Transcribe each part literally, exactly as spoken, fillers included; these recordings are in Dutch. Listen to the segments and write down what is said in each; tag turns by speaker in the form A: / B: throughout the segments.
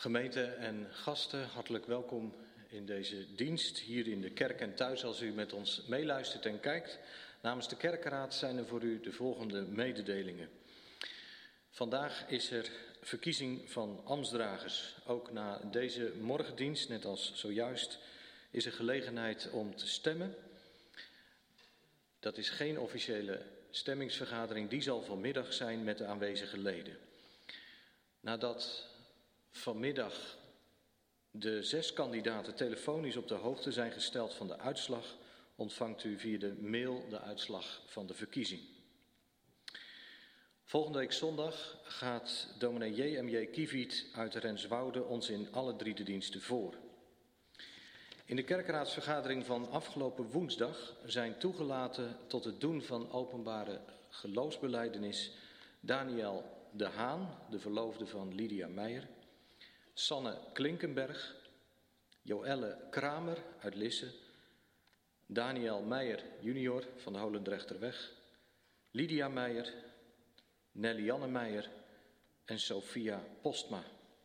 A: Gemeente en gasten, hartelijk welkom in deze dienst hier in de kerk en thuis als u met ons meeluistert en kijkt. Namens de kerkenraad zijn er voor u de volgende mededelingen. Vandaag is er verkiezing van ambtsdragers. Ook na deze morgendienst, net als zojuist, is er gelegenheid om te stemmen. Dat is geen officiële stemmingsvergadering, die zal vanmiddag zijn met de aanwezige leden. Nadat vanmiddag de zes kandidaten telefonisch op de hoogte zijn gesteld van de uitslag, ontvangt u via de mail de uitslag van de verkiezing. Volgende week zondag gaat dominee J M J Kieviet uit Renswoude ons in alle drie de diensten voor. In de kerkenraadsvergadering van afgelopen woensdag zijn toegelaten tot het doen van openbare geloofsbelijdenis Daniel de Haan, de verloofde van Lydia Meijer, Sanne Klinkenberg, Joelle Kramer uit Lisse, Daniel Meijer junior van de Holendrechterweg, Lydia Meijer, Nelly-Anne Meijer en Sophia Postma.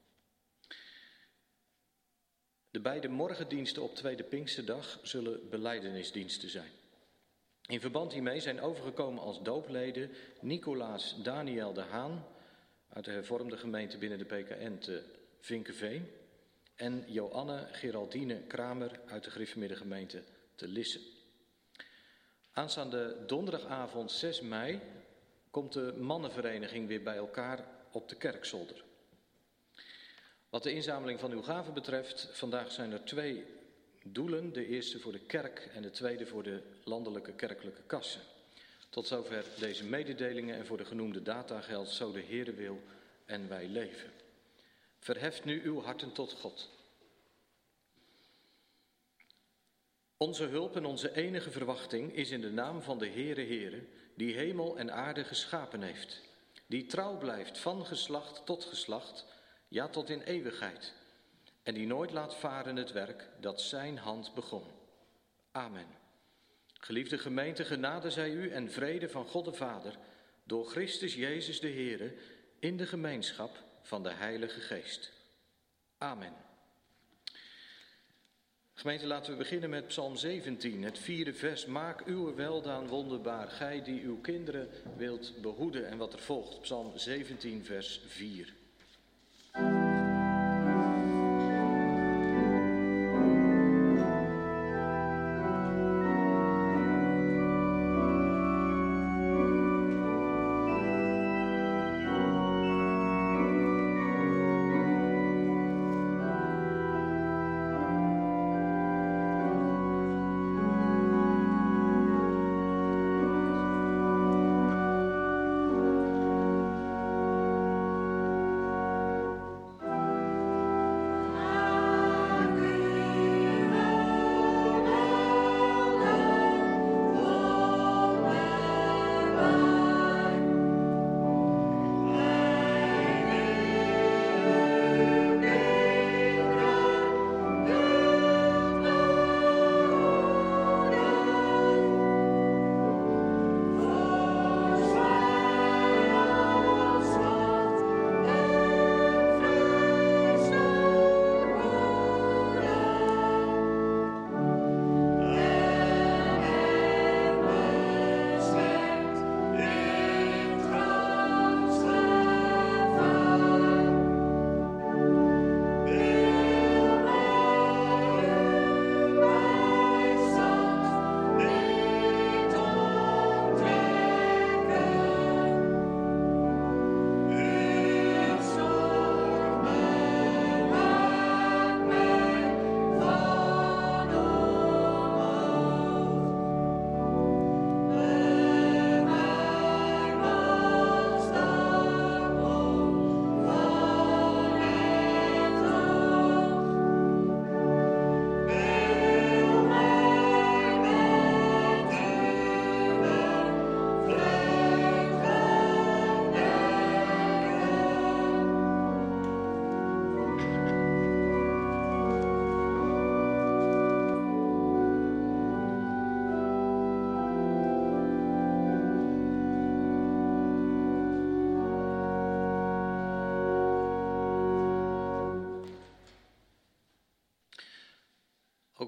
A: De beide morgendiensten op Tweede Pinksterdag zullen belijdenisdiensten zijn. In verband hiermee zijn overgekomen als doopleden Nicolaas Daniel de Haan uit de hervormde gemeente binnen de P K N te Vinkeveen en Joanne Geraldine Kramer uit de gereformeerde gemeente te Lisse. Aanstaande donderdagavond zes mei komt de mannenvereniging weer bij elkaar op de kerkzolder. Wat de inzameling van uw gaven betreft, vandaag zijn er twee doelen. De eerste voor de kerk en de tweede voor de landelijke kerkelijke kassen. Tot zover deze mededelingen en voor de genoemde data geldt zo de Heere wil en wij leven. Verheft nu uw harten tot God. Onze hulp en onze enige verwachting is in de naam van de Heere Heere, die hemel en aarde geschapen heeft, die trouw blijft van geslacht tot geslacht, ja tot in eeuwigheid, en die nooit laat varen het werk dat zijn hand begon. Amen. Geliefde gemeente, genade zij u en vrede van God de Vader, door Christus Jezus de Heere, in de gemeenschap van de Heilige Geest. Amen. Gemeente, laten we beginnen met Psalm zeventien, het vierde vers. Maak uw weldaan wonderbaar, gij die uw kinderen wilt behoeden. En wat er volgt, Psalm zeventien, vers vier.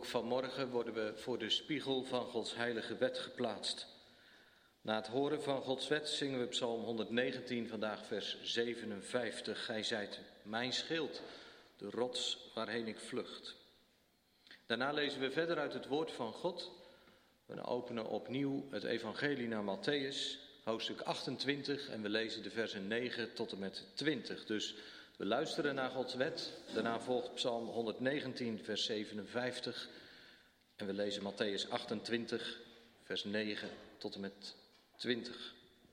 A: vanmorgen worden we voor de spiegel van Gods heilige wet geplaatst. Na het horen van Gods wet zingen we Psalm honderdnegentien, vandaag vers zevenenvijftig. Gij zijt mijn schild, de rots waarheen ik vlucht. Daarna lezen we verder uit het woord van God. We openen opnieuw het evangelie naar Mattheüs, hoofdstuk achtentwintig, en we lezen de versen negen tot en met twintig. Dus we luisteren naar Gods wet. Daarna volgt Psalm honderdnegentien, vers zevenenvijftig. En we lezen Mattheüs achtentwintig, vers negen tot en met twintig.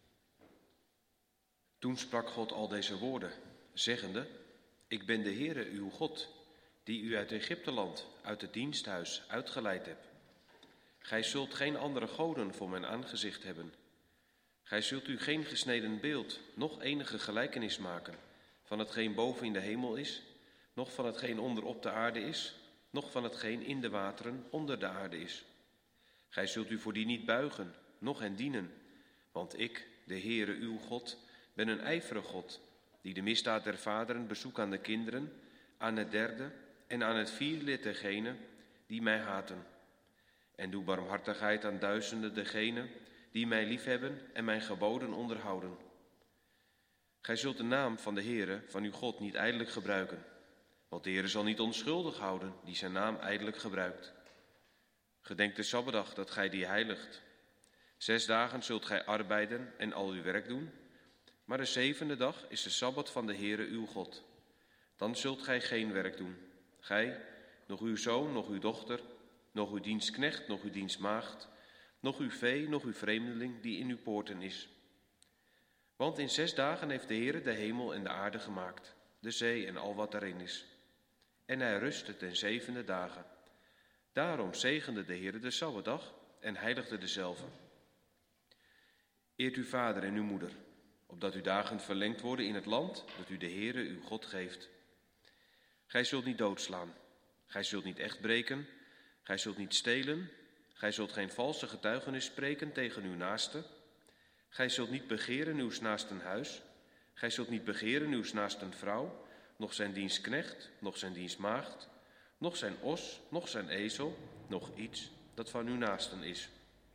B: Toen sprak God al deze woorden, zeggende: Ik ben de Heere uw God, die u uit Egypteland, uit het diensthuis, uitgeleid heb. Gij zult geen andere goden voor mijn aangezicht hebben. Gij zult u geen gesneden beeld, noch enige gelijkenis maken van hetgeen boven in de hemel is, noch van hetgeen onder op de aarde is, noch van hetgeen in de wateren onder de aarde is. Gij zult u voor die niet buigen, noch hen dienen, want ik, de Heere uw God, ben een ijverige God, die de misdaad der vaderen bezoekt aan de kinderen, aan het derde en aan het vierde lid degenen die mij haten. En doe barmhartigheid aan duizenden degenen die mij liefhebben en mijn geboden onderhouden. Gij zult de naam van de Heere, van uw God, niet ijdelijk gebruiken, want de Heere zal niet onschuldig houden die zijn naam ijdelijk gebruikt. Gedenk de Sabbatdag dat gij die heiligt. Zes dagen zult gij arbeiden en al uw werk doen, maar de zevende dag is de Sabbat van de Heere uw God. Dan zult gij geen werk doen, gij, nog uw zoon, nog uw dochter, nog uw dienstknecht, nog uw dienstmaagd, nog uw vee, nog uw vreemdeling die in uw poorten is. Want in zes dagen heeft de Heere de hemel en de aarde gemaakt, de zee en al wat daarin is. En hij rustte ten zevende dagen. Daarom zegende de Heere de Sabbatdag en heiligde dezelve. Eert uw vader en uw moeder, opdat uw dagen verlengd worden in het land dat u de Heere uw God geeft. Gij zult niet doodslaan, gij zult niet echt breken, gij zult niet stelen, gij zult geen valse getuigenis spreken tegen uw naaste. Gij zult niet begeren uws naasten huis, gij zult niet begeren uws naasten vrouw, noch zijn dienstknecht, noch zijn dienstmaagd, noch zijn os, noch zijn ezel, noch iets dat van uw naasten is.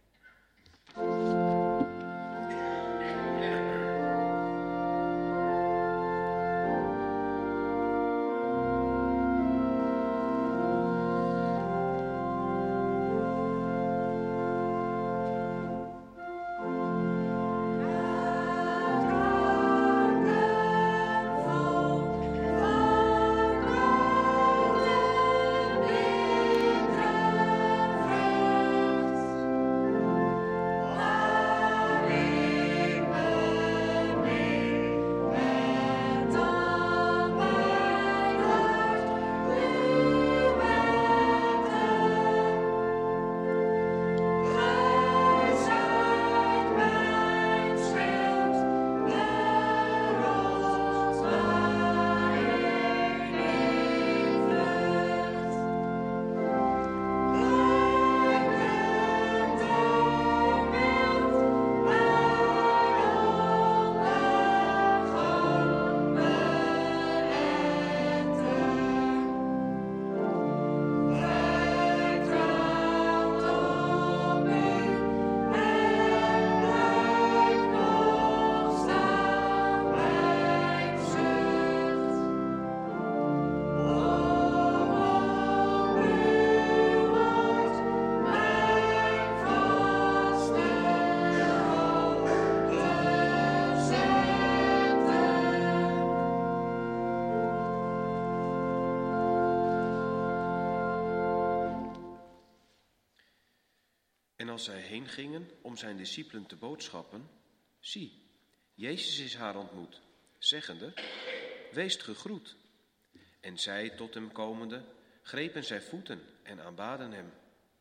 B: En als zij heen gingen om zijn discipelen te boodschappen, zie, Jezus is haar ontmoet, zeggende: Weest gegroet. En zij, tot hem komende, grepen zijn voeten en aanbaden hem.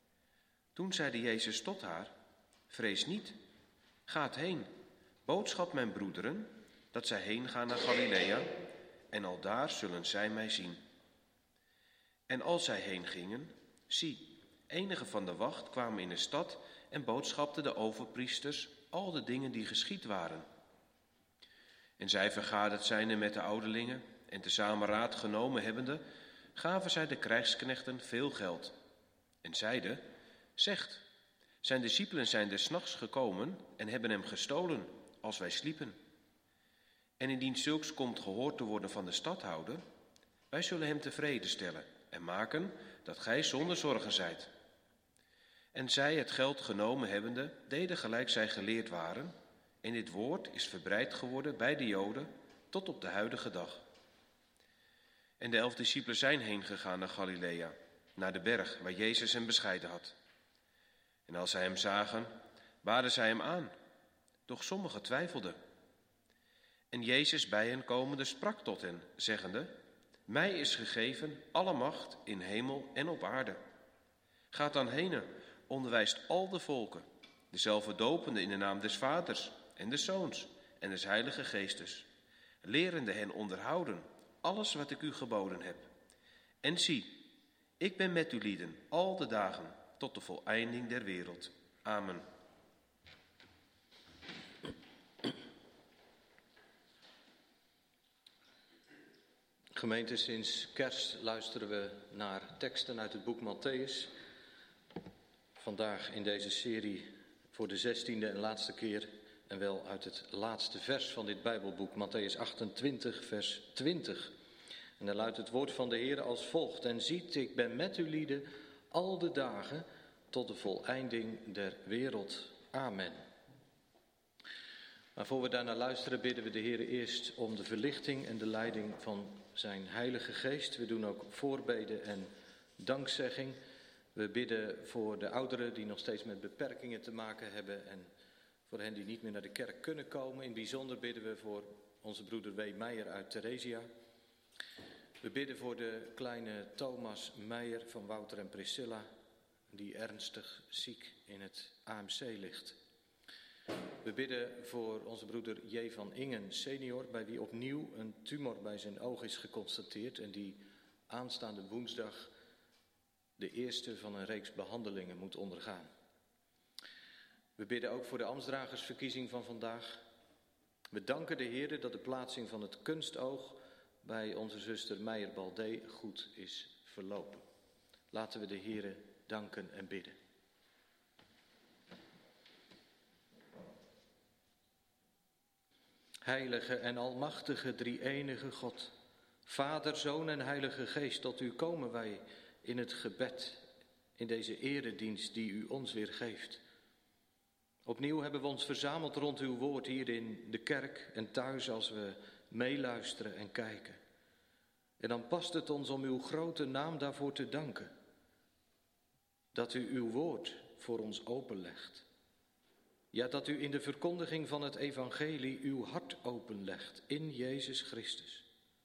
B: Toen zeide Jezus tot haar: Vrees niet, gaat heen, boodschap mijn broederen, dat zij heen gaan naar Galilea, en aldaar zullen zij mij zien. En als zij heen gingen, zie, enigen van de wacht kwamen in de stad en boodschapten de overpriesters al de dingen die geschied waren. En zij vergaderd zijnde met de ouderlingen en tezamen raad genomen hebbende, gaven zij de krijgsknechten veel geld, en zeide: Zegt, zijn discipelen zijn des nachts gekomen en hebben hem gestolen, als wij sliepen. En indien zulks komt gehoord te worden van de stadhouder, wij zullen hem tevreden stellen en maken dat gij zonder zorgen zijt. En zij, het geld genomen hebbende, deden gelijk zij geleerd waren, en dit woord is verbreid geworden bij de Joden tot op de huidige dag. En de elf discipelen zijn heen gegaan naar Galilea, naar de berg waar Jezus hen bescheiden had. En als zij hem zagen, baden zij hem aan, doch sommigen twijfelden. En Jezus bij hen komende sprak tot hen, zeggende: Mij is gegeven alle macht in hemel en op aarde. Gaat dan heen, onderwijst al de volken, dezelfde dopende in de naam des Vaders en des Zoons en des Heilige Geestes, lerende hen onderhouden alles wat ik u geboden heb. En zie, ik ben met u lieden al de dagen tot de voleinding der wereld. Amen.
A: Gemeente, sinds kerst luisteren we naar teksten uit het boek Mattheüs. Vandaag in deze serie voor de zestiende en laatste keer en wel uit het laatste vers van dit Bijbelboek, Mattheüs achtentwintig, vers twintig. En dan luidt het woord van de Heer als volgt: En ziet, ik ben met u lieden al de dagen tot de voleinding der wereld. Amen. Maar voor we daarnaar luisteren bidden we de Heer eerst om de verlichting en de leiding van zijn Heilige Geest. We doen ook voorbeden en dankzegging. We bidden voor de ouderen die nog steeds met beperkingen te maken hebben en voor hen die niet meer naar de kerk kunnen komen. In het bijzonder bidden we voor onze broeder W. Meijer uit Theresia. We bidden voor de kleine Thomas Meijer van Wouter en Priscilla, die ernstig ziek in het A M C ligt. We bidden voor onze broeder J. van Ingen senior, bij wie opnieuw een tumor bij zijn oog is geconstateerd en die aanstaande woensdag de eerste van een reeks behandelingen moet ondergaan. We bidden ook voor de ambtsdragersverkiezing van vandaag. We danken de Heer dat de plaatsing van het kunstoog bij onze zuster Meijer Baldé goed is verlopen. Laten we de Heer danken en bidden. Heilige en almachtige drie-enige God, Vader, Zoon en Heilige Geest, tot u komen wij in het gebed, in deze eredienst die u ons weer geeft. Opnieuw hebben we ons verzameld rond uw woord hier in de kerk en thuis als we meeluisteren en kijken. En dan past het ons om uw grote naam daarvoor te danken. Dat u uw woord voor ons openlegt. Ja, dat u in de verkondiging van het evangelie uw hart openlegt in Jezus Christus.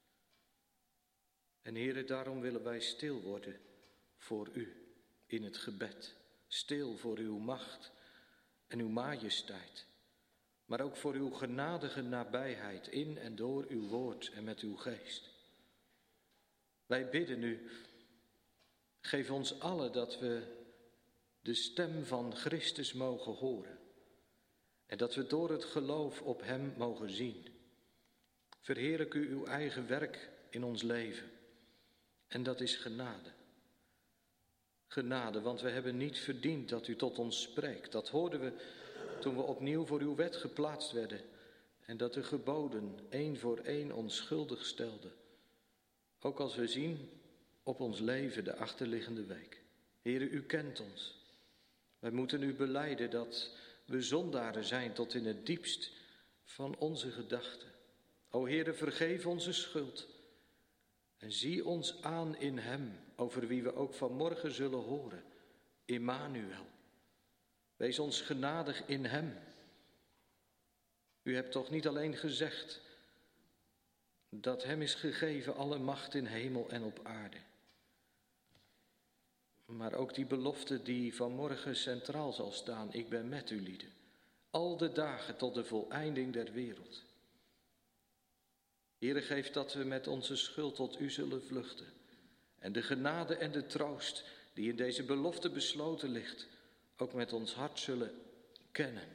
A: En Heere, daarom willen wij stil worden voor u in het gebed. Stil voor uw macht en uw majesteit. Maar ook voor uw genadige nabijheid in en door uw woord en met uw geest. Wij bidden u, geef ons allen dat we de stem van Christus mogen horen. En dat we door het geloof op hem mogen zien. Verheerlijk u uw eigen werk in ons leven. En dat is genade. Genade, want we hebben niet verdiend dat u tot ons spreekt. Dat hoorden we toen we opnieuw voor uw wet geplaatst werden. En dat de geboden één voor één ons schuldig stelden. Ook als we zien op ons leven de achterliggende week. Heere, u kent ons. Wij moeten u belijden dat we zondaren zijn tot in het diepst van onze gedachten. O Heere, vergeef onze schuld. En zie ons aan in hem, over wie we ook vanmorgen zullen horen. Immanuel. Wees ons genadig in hem. U hebt toch niet alleen gezegd dat hem is gegeven alle macht in hemel en op aarde. Maar ook die belofte die vanmorgen centraal zal staan. Ik ben met u, lieden. Al de dagen tot de voleinding der wereld. Heere, geef dat we met onze schuld tot u zullen vluchten. En de genade en de troost die in deze belofte besloten ligt, ook met ons hart zullen kennen.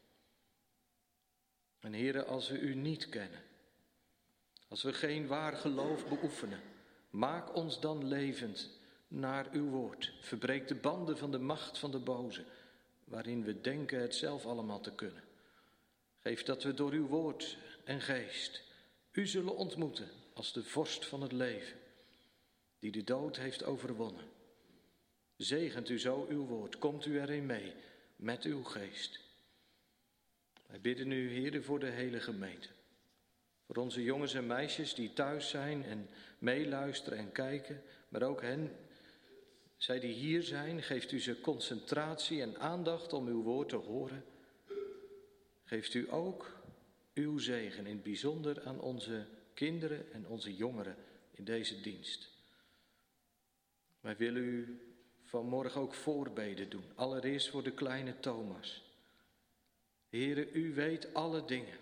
A: En Heere, als we u niet kennen, als we geen waar geloof beoefenen, maak ons dan levend naar uw woord. Verbreek de banden van de macht van de boze, waarin we denken het zelf allemaal te kunnen. Geef dat we door uw woord en geest u zullen ontmoeten als de vorst van het leven, die de dood heeft overwonnen. Zegent u zo uw woord, komt u erin mee met uw geest. Wij bidden u, Heere, voor de hele gemeente. Voor onze jongens en meisjes die thuis zijn en meeluisteren en kijken, maar ook hen, zij die hier zijn, geeft u ze concentratie en aandacht om uw woord te horen. Geeft u ook uw zegen in het bijzonder aan onze kinderen en onze jongeren in deze dienst. Wij willen u vanmorgen ook voorbeden doen, allereerst voor de kleine Thomas. Heere, u weet alle dingen.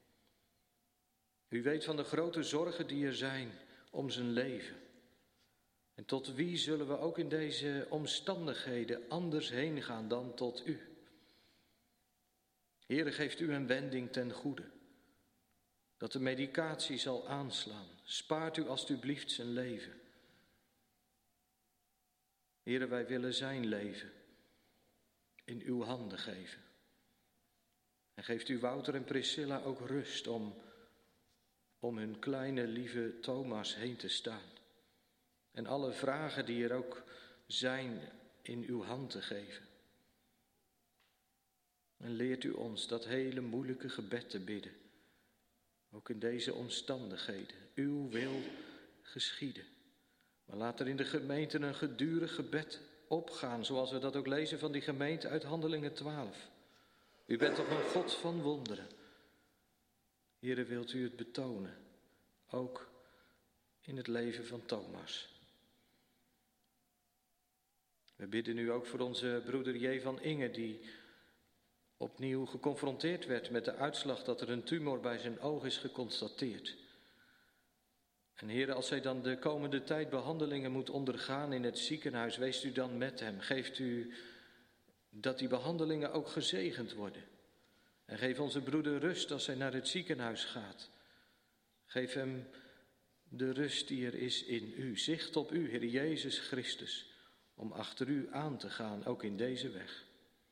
A: U weet van de grote zorgen die er zijn om zijn leven. En tot wie zullen we ook in deze omstandigheden anders heen gaan dan tot u? Heere, geeft u een wending ten goede, dat de medicatie zal aanslaan. Spaart u alstublieft zijn leven. Heere, wij willen zijn leven in uw handen geven. En geeft u Wouter en Priscilla ook rust om, om hun kleine lieve Thomas heen te staan. En alle vragen die er ook zijn in uw hand te geven. En leert u ons dat hele moeilijke gebed te bidden. Ook in deze omstandigheden. Uw wil geschieden. Maar laat er in de gemeente een gedurig gebed opgaan, zoals we dat ook lezen van die gemeente uit Handelingen twaalf. U bent toch een God van wonderen. Heere, wilt u het betonen, ook in het leven van Thomas. We bidden nu ook voor onze broeder J. van Inge, die opnieuw geconfronteerd werd met de uitslag dat er een tumor bij zijn oog is geconstateerd. En Heere, als hij dan de komende tijd behandelingen moet ondergaan in het ziekenhuis, wees u dan met hem. Geeft u dat die behandelingen ook gezegend worden. En geef onze broeder rust als hij naar het ziekenhuis gaat. Geef hem de rust die er is in u. Zicht op u, Heer Jezus Christus, om achter u aan te gaan, ook in deze weg.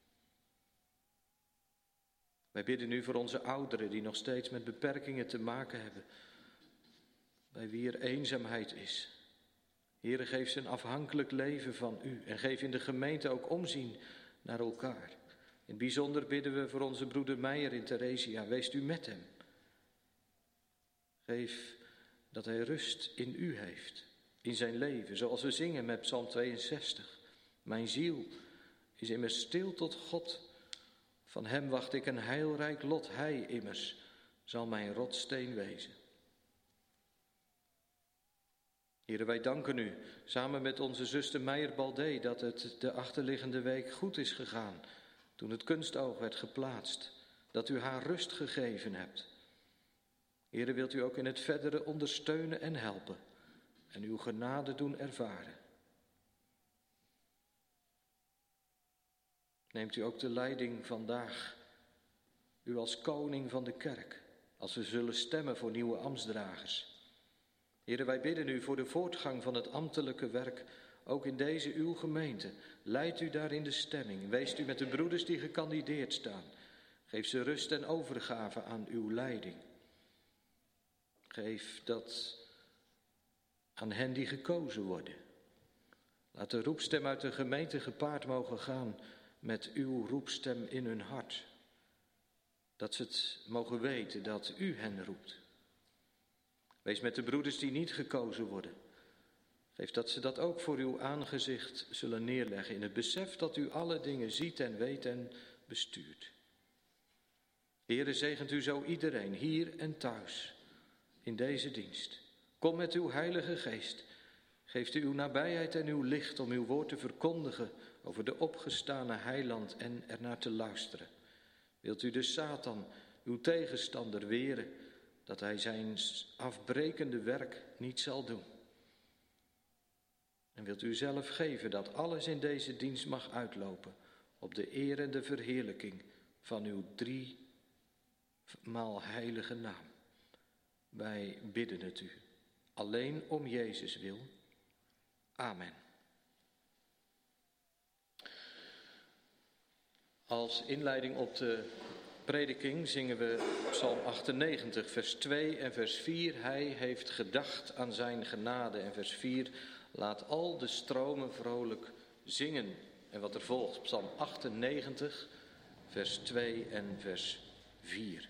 A: Wij bidden nu voor onze ouderen die nog steeds met beperkingen te maken hebben, bij wie er eenzaamheid is. Heere, geef ze een afhankelijk leven van u en geef in de gemeente ook omzien naar elkaar. In het bijzonder bidden we voor onze broeder Meijer in Theresia. Wees u met hem. Geef dat hij rust in u heeft, in zijn leven, zoals we zingen met Psalm tweeënzestig. Mijn ziel is immers stil tot God. Van hem wacht ik een heilrijk lot. Hij immers zal mijn rotsteen wezen. Heere, wij danken u samen met onze zuster Meijer Baldé dat het de achterliggende week goed is gegaan toen het kunstoog werd geplaatst, dat u haar rust gegeven hebt. Heere, wilt u ook in het verdere ondersteunen en helpen en uw genade doen ervaren. Neemt u ook de leiding vandaag, u als koning van de kerk, als we zullen stemmen voor nieuwe ambtsdragers. Heere, wij bidden u voor de voortgang van het ambtelijke werk, ook in deze uw gemeente. Leidt u daarin de stemming. Weest u met de broeders die gekandideerd staan. Geef ze rust en overgave aan uw leiding. Geef dat aan hen die gekozen worden. Laat de roepstem uit de gemeente gepaard mogen gaan met uw roepstem in hun hart. Dat ze het mogen weten dat u hen roept. Wees met de broeders die niet gekozen worden. Geef dat ze dat ook voor uw aangezicht zullen neerleggen in het besef dat u alle dingen ziet en weet en bestuurt. Heere, zegent u zo iedereen, hier en thuis, in deze dienst. Kom met uw heilige geest. Geeft u uw nabijheid en uw licht om uw woord te verkondigen over de opgestane heiland en ernaar te luisteren. Wilt u de Satan, uw tegenstander, weren, dat hij zijn afbrekende werk niet zal doen. En wilt u zelf geven dat alles in deze dienst mag uitlopen op de eer en de verheerlijking van uw driemaal heilige naam. Wij bidden het u, alleen om Jezus wil. Amen. Als inleiding op de prediking zingen we Psalm achtennegentig, vers twee en vers vier. Hij heeft gedacht aan zijn genade. En vers vier, laat al de stromen vrolijk zingen. En wat er volgt, Psalm achtennegentig, vers twee en vers vier.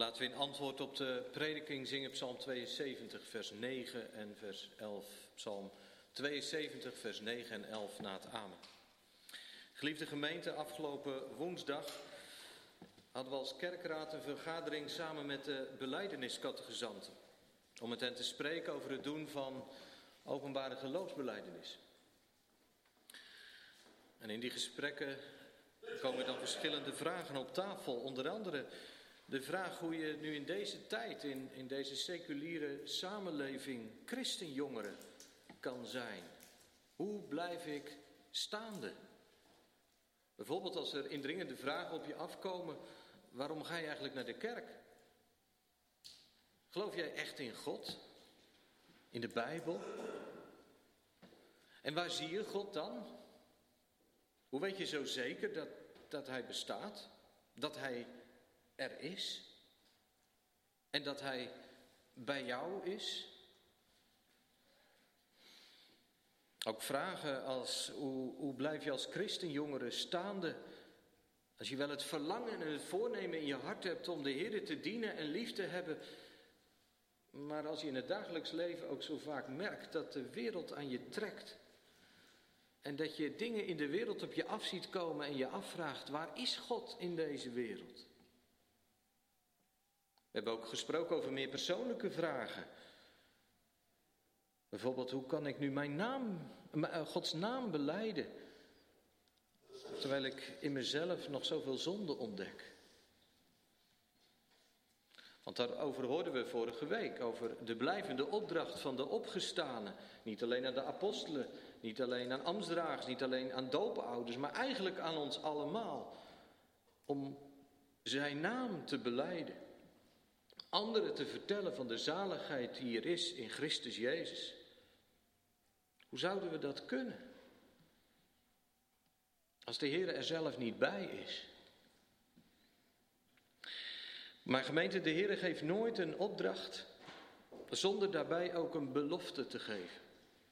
A: Laten we in antwoord op de prediking zingen Psalm tweeënzeventig, vers negen en vers elf. Psalm tweeënzeventig, vers negen en elf na het amen. Geliefde gemeente, afgelopen woensdag hadden we als kerkraad een vergadering samen met de belijdeniscategizanten. Om met hen te spreken over het doen van openbare geloofsbelijdenis. En in die gesprekken komen dan verschillende vragen op tafel. Onder andere de vraag hoe je nu in deze tijd, in, in deze seculiere samenleving, christenjongeren kan zijn. Hoe blijf ik staande? Bijvoorbeeld als er indringende vragen op je afkomen, waarom ga je eigenlijk naar de kerk? Geloof jij echt in God? In de Bijbel? En waar zie je God dan? Hoe weet je zo zeker dat, dat Hij bestaat? Dat Hij er is? En dat Hij bij jou is? Ook vragen als, hoe, hoe blijf je als christenjongere staande? Als je wel het verlangen en het voornemen in je hart hebt om de Heer te dienen en lief te hebben, maar als je in het dagelijks leven ook zo vaak merkt dat de wereld aan je trekt. En dat je dingen in de wereld op je af ziet komen en je afvraagt, waar is God in deze wereld? We hebben ook gesproken over meer persoonlijke vragen. Bijvoorbeeld, hoe kan ik nu mijn naam, Gods naam belijden, terwijl ik in mezelf nog zoveel zonde ontdek? Want daarover hoorden we vorige week, over de blijvende opdracht van de opgestane. Niet alleen aan de apostelen, niet alleen aan ambtsdragers, niet alleen aan doopouders, maar eigenlijk aan ons allemaal. Om zijn naam te belijden. Anderen te vertellen van de zaligheid die er is in Christus Jezus. Hoe zouden we dat kunnen? Als de Heer er zelf niet bij is. Maar gemeente, de Heer geeft nooit een opdracht zonder daarbij ook een belofte te geven.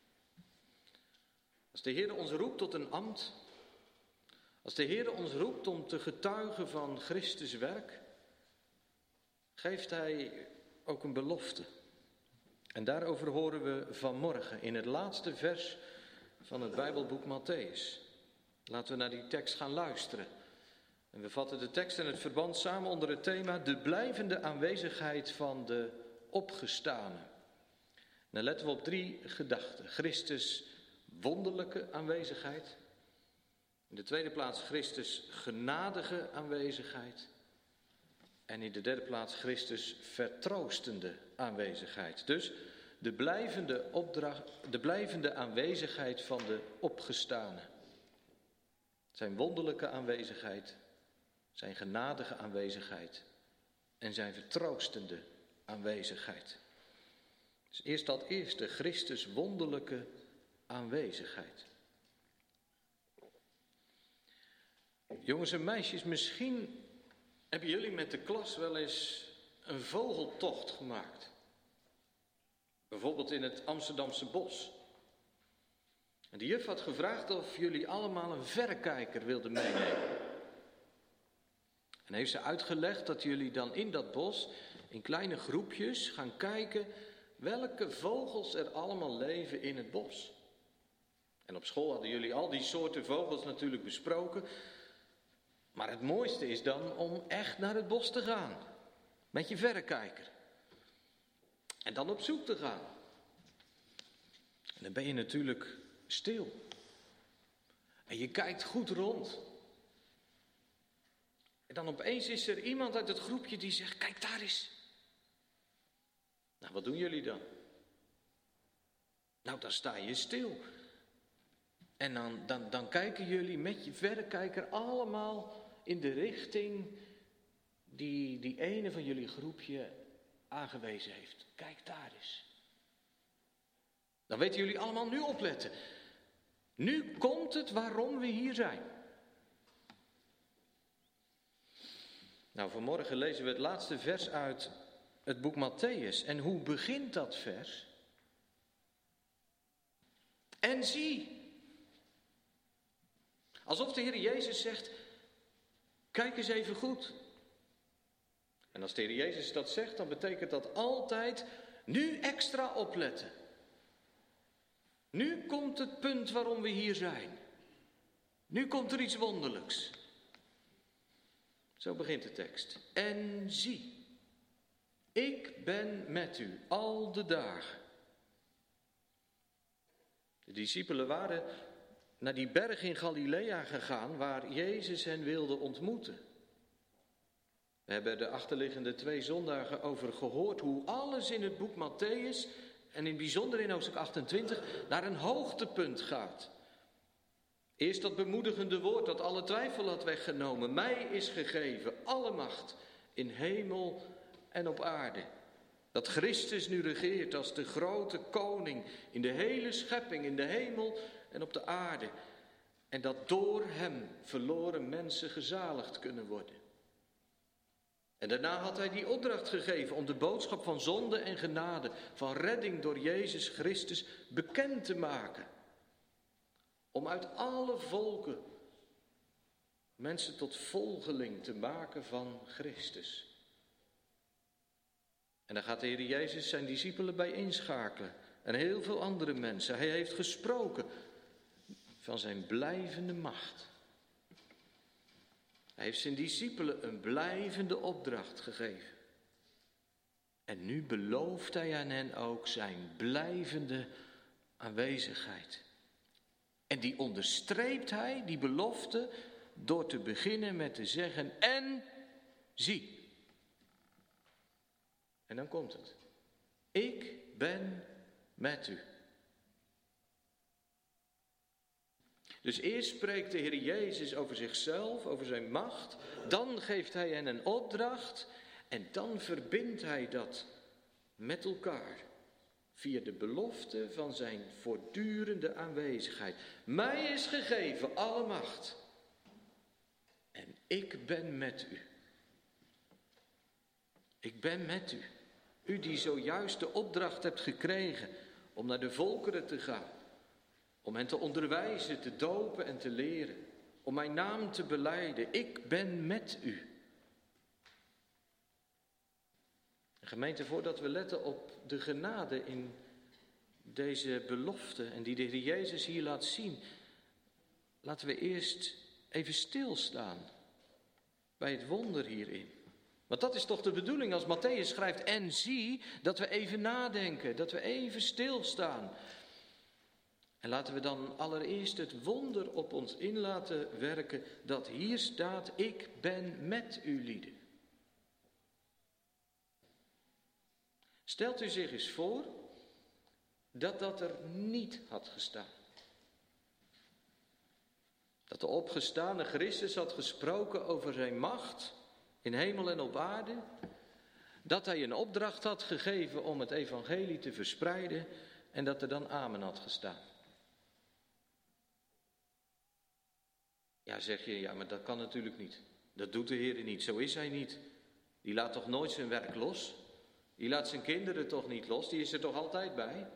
A: Als de Heer ons roept tot een ambt, als de Heer ons roept om te getuigen van Christus werk, geeft Hij ook een belofte. En daarover horen we vanmorgen in het laatste vers van het Bijbelboek Mattheüs. Laten we naar die tekst gaan luisteren. En we vatten de tekst en het verband samen onder het thema de blijvende aanwezigheid van de opgestane. En dan letten we op drie gedachten. Christus wonderlijke aanwezigheid. In de tweede plaats Christus genadige aanwezigheid. En in de derde plaats Christus vertroostende aanwezigheid. Dus de blijvende, opdracht, de blijvende aanwezigheid van de opgestane. Zijn wonderlijke aanwezigheid, zijn genadige aanwezigheid en zijn vertroostende aanwezigheid. Dus eerst dat eerste, Christus wonderlijke aanwezigheid. Jongens en meisjes, misschien hebben jullie met de klas wel eens een vogeltocht gemaakt. Bijvoorbeeld in het Amsterdamse bos. En de juf had gevraagd of jullie allemaal een verrekijker wilden meenemen. En heeft ze uitgelegd dat jullie dan in dat bos in kleine groepjes gaan kijken welke vogels er allemaal leven in het bos. En op school hadden jullie al die soorten vogels natuurlijk besproken. Maar het mooiste is dan om echt naar het bos te gaan. Met je verrekijker. En dan op zoek te gaan. En dan ben je natuurlijk stil. En je kijkt goed rond. En dan opeens is er iemand uit het groepje die zegt, kijk daar eens. Nou, wat doen jullie dan? Nou, dan sta je stil. En dan, dan, dan kijken jullie met je verrekijker allemaal in de richting die die ene van jullie groepje aangewezen heeft. Kijk daar eens. Dan weten jullie allemaal nu opletten. Nu komt het waarom we hier zijn. Nou, vanmorgen lezen we het laatste vers uit het boek Mattheüs. En hoe begint dat vers? En zie. Alsof de Heer Jezus zegt, kijk eens even goed. En En als de Heer Jezus dat zegt, dan betekent dat altijd nu extra opletten. Nu komt het punt waarom we hier zijn. Nu komt er iets wonderlijks. Zo begint de tekst. En zie, ik ben met u al de dagen. De discipelen waren naar die berg in Galilea gegaan waar Jezus hen wilde ontmoeten. We hebben de achterliggende twee zondagen over gehoord hoe alles in het boek Mattheüs en in het bijzonder in hoofdstuk achtentwintig naar een hoogtepunt gaat. Eerst dat bemoedigende woord dat alle twijfel had weggenomen. Mij is gegeven alle macht in hemel en op aarde. Dat Christus nu regeert als de grote koning in de hele schepping, in de hemel en op de aarde. En dat door hem verloren mensen gezaligd kunnen worden. En daarna had hij die opdracht gegeven om de boodschap van zonde en genade, van redding door Jezus Christus bekend te maken. Om uit alle volken mensen tot volgeling te maken van Christus. En dan gaat de Heer Jezus zijn discipelen bij inschakelen. En heel veel andere mensen. Hij heeft gesproken van zijn blijvende macht. Hij heeft zijn discipelen een blijvende opdracht gegeven. En nu belooft hij aan hen ook zijn blijvende aanwezigheid. En die onderstreept hij, die belofte, door te beginnen met te zeggen, en zie. En dan komt het. Ik ben met u. Dus eerst spreekt de Heer Jezus over zichzelf, over zijn macht. Dan geeft hij hen een opdracht. En dan verbindt hij dat met elkaar. Via de belofte van zijn voortdurende aanwezigheid. Mij is gegeven alle macht. En ik ben met u. Ik ben met u. U die zojuist de opdracht hebt gekregen om naar de volkeren te gaan. Om hen te onderwijzen, te dopen en te leren. Om mijn naam te belijden. Ik ben met u. Gemeente, voordat we letten op de genade in deze belofte en die de Heer Jezus hier laat zien, laten we eerst even stilstaan bij het wonder hierin. Want dat is toch de bedoeling als Mattheüs schrijft, en zie, dat we even nadenken, dat we even stilstaan. En laten we dan allereerst het wonder op ons in laten werken dat hier staat, ik ben met u lieden. Stelt u zich eens voor dat dat er niet had gestaan. Dat de opgestane Christus had gesproken over zijn macht in hemel en op aarde. Dat hij een opdracht had gegeven om het evangelie te verspreiden en dat er dan amen had gestaan. Ja, zeg je, ja, maar dat kan natuurlijk niet. Dat doet de Heer niet, zo is hij niet. Die laat toch nooit zijn werk los? Die laat zijn kinderen toch niet los, die is er toch altijd bij?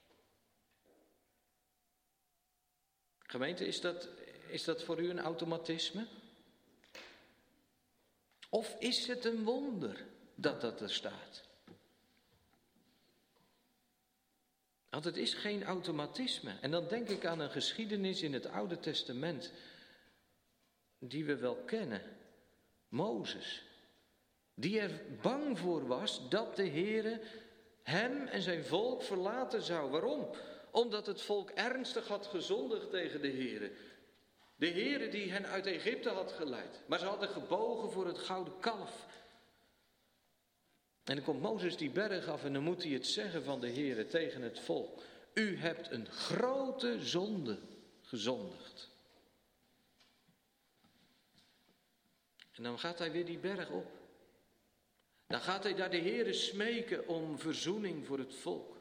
A: Gemeente, is dat, is dat voor u een automatisme? Of is het een wonder dat dat er staat? Want het is geen automatisme. En dan denk ik aan een geschiedenis in het Oude Testament die we wel kennen. Mozes. Die er bang voor was dat de Heere hem en zijn volk verlaten zou. Waarom? Omdat het volk ernstig had gezondigd tegen de Heere. De Heere die hen uit Egypte had geleid. Maar ze hadden gebogen voor het gouden kalf. En dan komt Mozes die berg af en dan moet hij het zeggen van de Heere tegen het volk. U hebt een grote zonde gezondigd. En dan gaat hij weer die berg op. Dan gaat hij daar de Heere smeken om verzoening voor het volk.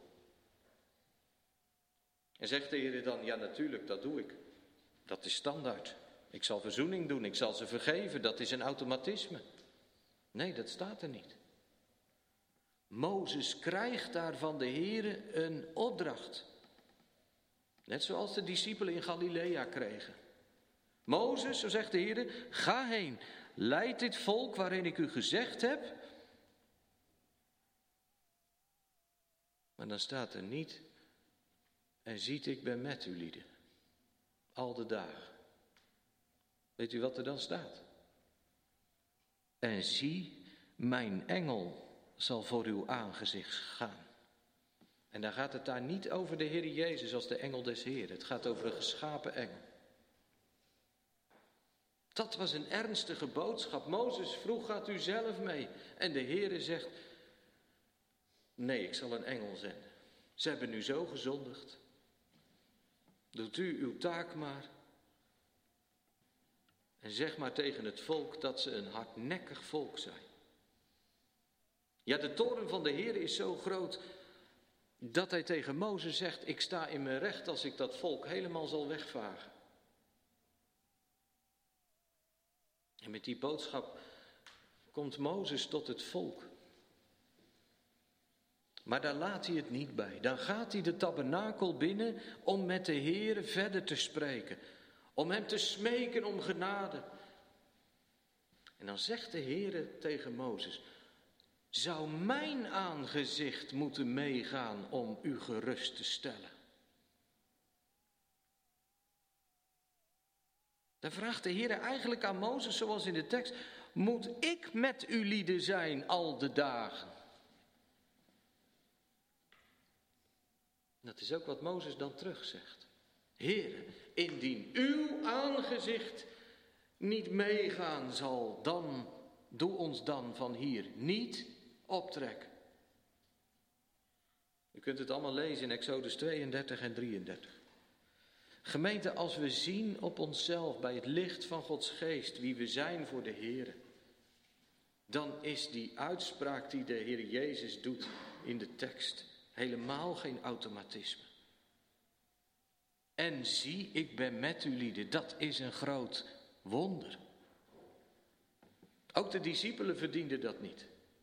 A: En zegt de Heere dan, ja natuurlijk, dat doe ik. Dat is standaard. Ik zal verzoening doen, ik zal ze vergeven, dat is een automatisme. Nee, dat staat er niet. Mozes krijgt daar van de Heere een opdracht. Net zoals de discipelen in Galilea kregen. Mozes, zo zegt de Heere, ga heen, leid dit volk waarin ik u gezegd heb, Maar dan staat er niet, en ziet, ik ben met u lieden, al de dagen. Weet u wat er dan staat? En zie, mijn engel zal voor uw aangezicht gaan. En dan gaat het daar niet over de Heer Jezus als de engel des Heeren. Het gaat over een geschapen engel. Dat was een ernstige boodschap. Mozes vroeg, gaat u zelf mee? En de Heere zegt, nee, ik zal een engel zenden. Ze hebben nu zo gezondigd. Doet u uw taak maar. En zeg maar tegen het volk dat ze een hardnekkig volk zijn. Ja, de toorn van de Heer is zo groot dat hij tegen Mozes zegt, ik sta in mijn recht als ik dat volk helemaal zal wegvagen. En met die boodschap komt Mozes tot het volk. Maar daar laat hij het niet bij. Dan gaat hij de tabernakel binnen om met de Heer verder te spreken. Om hem te smeken om genade. En dan zegt de Heer tegen Mozes, zou mijn aangezicht moeten meegaan om u gerust te stellen? Dan vraagt de Heer eigenlijk aan Mozes, zoals in de tekst, moet ik met u lieden zijn al de dagen? Dat is ook wat Mozes dan terugzegt. Heere, indien uw aangezicht niet meegaan zal, dan doe ons dan van hier niet optrekken. U kunt het allemaal lezen in Exodus tweeëndertig en drieëndertig. Gemeente, als we zien op onszelf bij het licht van Gods geest wie we zijn voor de Heere, dan is die uitspraak die de Heer Jezus doet in de tekst helemaal geen automatisme. En zie, ik ben met u lieden, dat is een groot wonder. Ook de discipelen verdienden dat niet.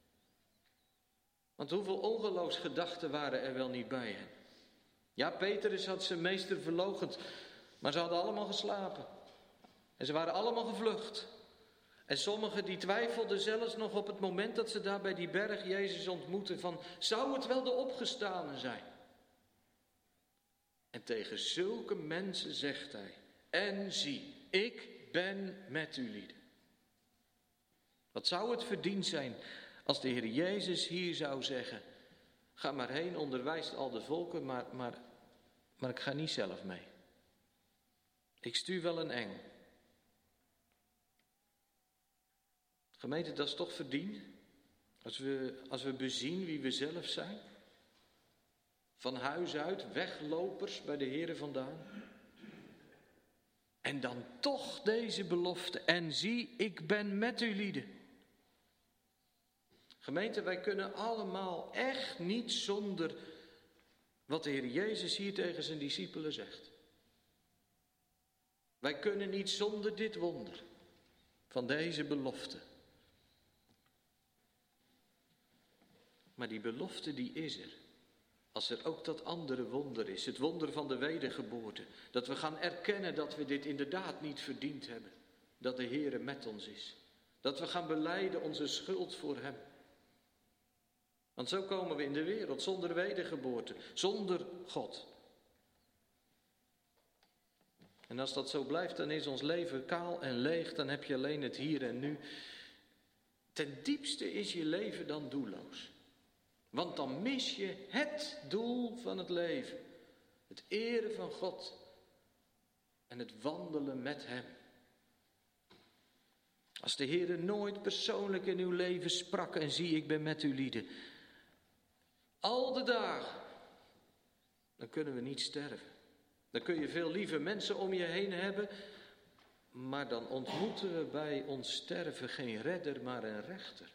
A: Want hoeveel ongeloofsgedachten waren er wel niet bij hen? Ja, Petrus had zijn meester verloochend, maar ze hadden allemaal geslapen. En ze waren allemaal gevlucht. En sommigen die twijfelden zelfs nog op het moment dat ze daar bij die berg Jezus ontmoetten van, zou het wel de opgestane zijn? En tegen zulke mensen zegt hij, en zie, ik ben met u lieden. Wat zou het verdiend zijn als de Heer Jezus hier zou zeggen, ga maar heen, onderwijst al de volken, maar, maar, maar ik ga niet zelf mee. Ik stuur wel een engel. Gemeente, dat is toch verdiend? Als we, als we bezien wie we zelf zijn. Van huis uit, weglopers bij de Heere vandaan. En dan toch deze belofte. En zie, ik ben met u lieden. Gemeente, wij kunnen allemaal echt niet zonder wat de Heer Jezus hier tegen zijn discipelen zegt. Wij kunnen niet zonder dit wonder van deze belofte. Maar die belofte die is er. Als er ook dat andere wonder is, het wonder van de wedergeboorte. Dat we gaan erkennen dat we dit inderdaad niet verdiend hebben. Dat de Heere met ons is. Dat we gaan belijden onze schuld voor hem. Want zo komen we in de wereld, zonder wedergeboorte, zonder God. En als dat zo blijft, dan is ons leven kaal en leeg, dan heb je alleen het hier en nu. Ten diepste is je leven dan doelloos. Want dan mis je het doel van het leven. Het eren van God en het wandelen met hem. Als de Heer nooit persoonlijk in uw leven sprak en zie, ik ben met u lieden. Al de dagen, dan kunnen we niet sterven. Dan kun je veel lieve mensen om je heen hebben, maar dan ontmoeten we bij ons sterven geen redder, maar een rechter.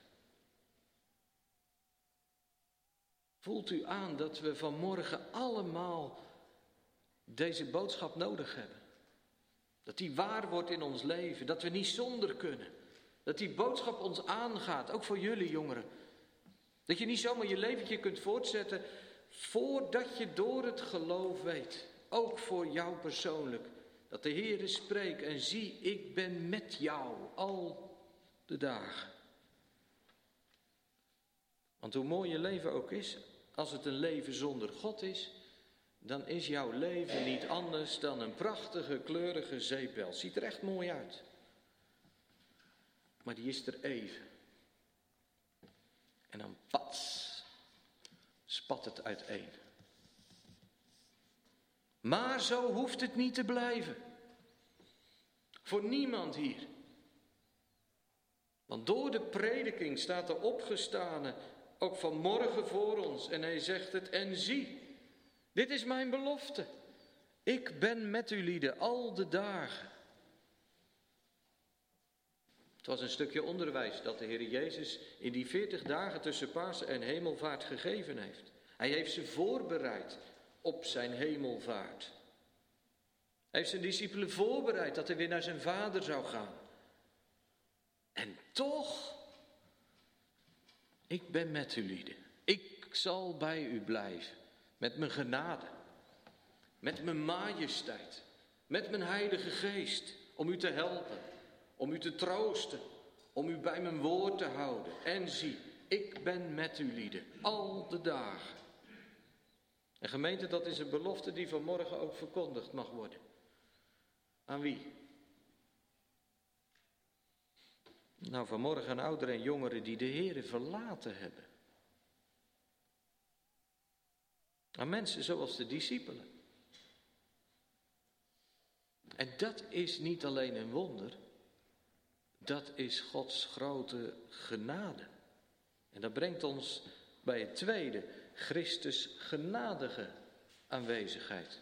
A: Voelt u aan dat we vanmorgen allemaal deze boodschap nodig hebben? Dat die waar wordt in ons leven, dat we niet zonder kunnen. Dat die boodschap ons aangaat, ook voor jullie jongeren. Dat je niet zomaar je leventje kunt voortzetten voordat je door het geloof weet. Ook voor jou persoonlijk. Dat de Heere spreekt en zie, ik ben met jou al de dagen. Want hoe mooi je leven ook is, als het een leven zonder God is, dan is jouw leven niet anders dan een prachtige, kleurige zeepbel. Ziet er echt mooi uit. Maar die is er even. En dan pats, spat het uiteen. Maar zo hoeft het niet te blijven. Voor niemand hier. Want door de prediking staat de opgestane ook vanmorgen voor ons. En hij zegt het, en zie, dit is mijn belofte. Ik ben met u lieden al de dagen. Het was een stukje onderwijs dat de Heer Jezus in die veertig dagen tussen Pasen en Hemelvaart gegeven heeft. Hij heeft ze voorbereid op zijn hemelvaart. Hij heeft zijn discipelen voorbereid dat hij weer naar zijn vader zou gaan. En toch, ik ben met u lieden. Ik zal bij u blijven. Met mijn genade. Met mijn majesteit. Met mijn heilige geest. Om u te helpen. Om u te troosten. Om u bij mijn woord te houden. En zie, ik ben met u lieden. Al de dagen. En gemeente, dat is een belofte die vanmorgen ook verkondigd mag worden. Aan wie? Nou, vanmorgen ouderen en jongeren die de Heere verlaten hebben. Aan mensen zoals de discipelen. En dat is niet alleen een wonder. Dat is Gods grote genade. En dat brengt ons bij het tweede, Christus genadige aanwezigheid.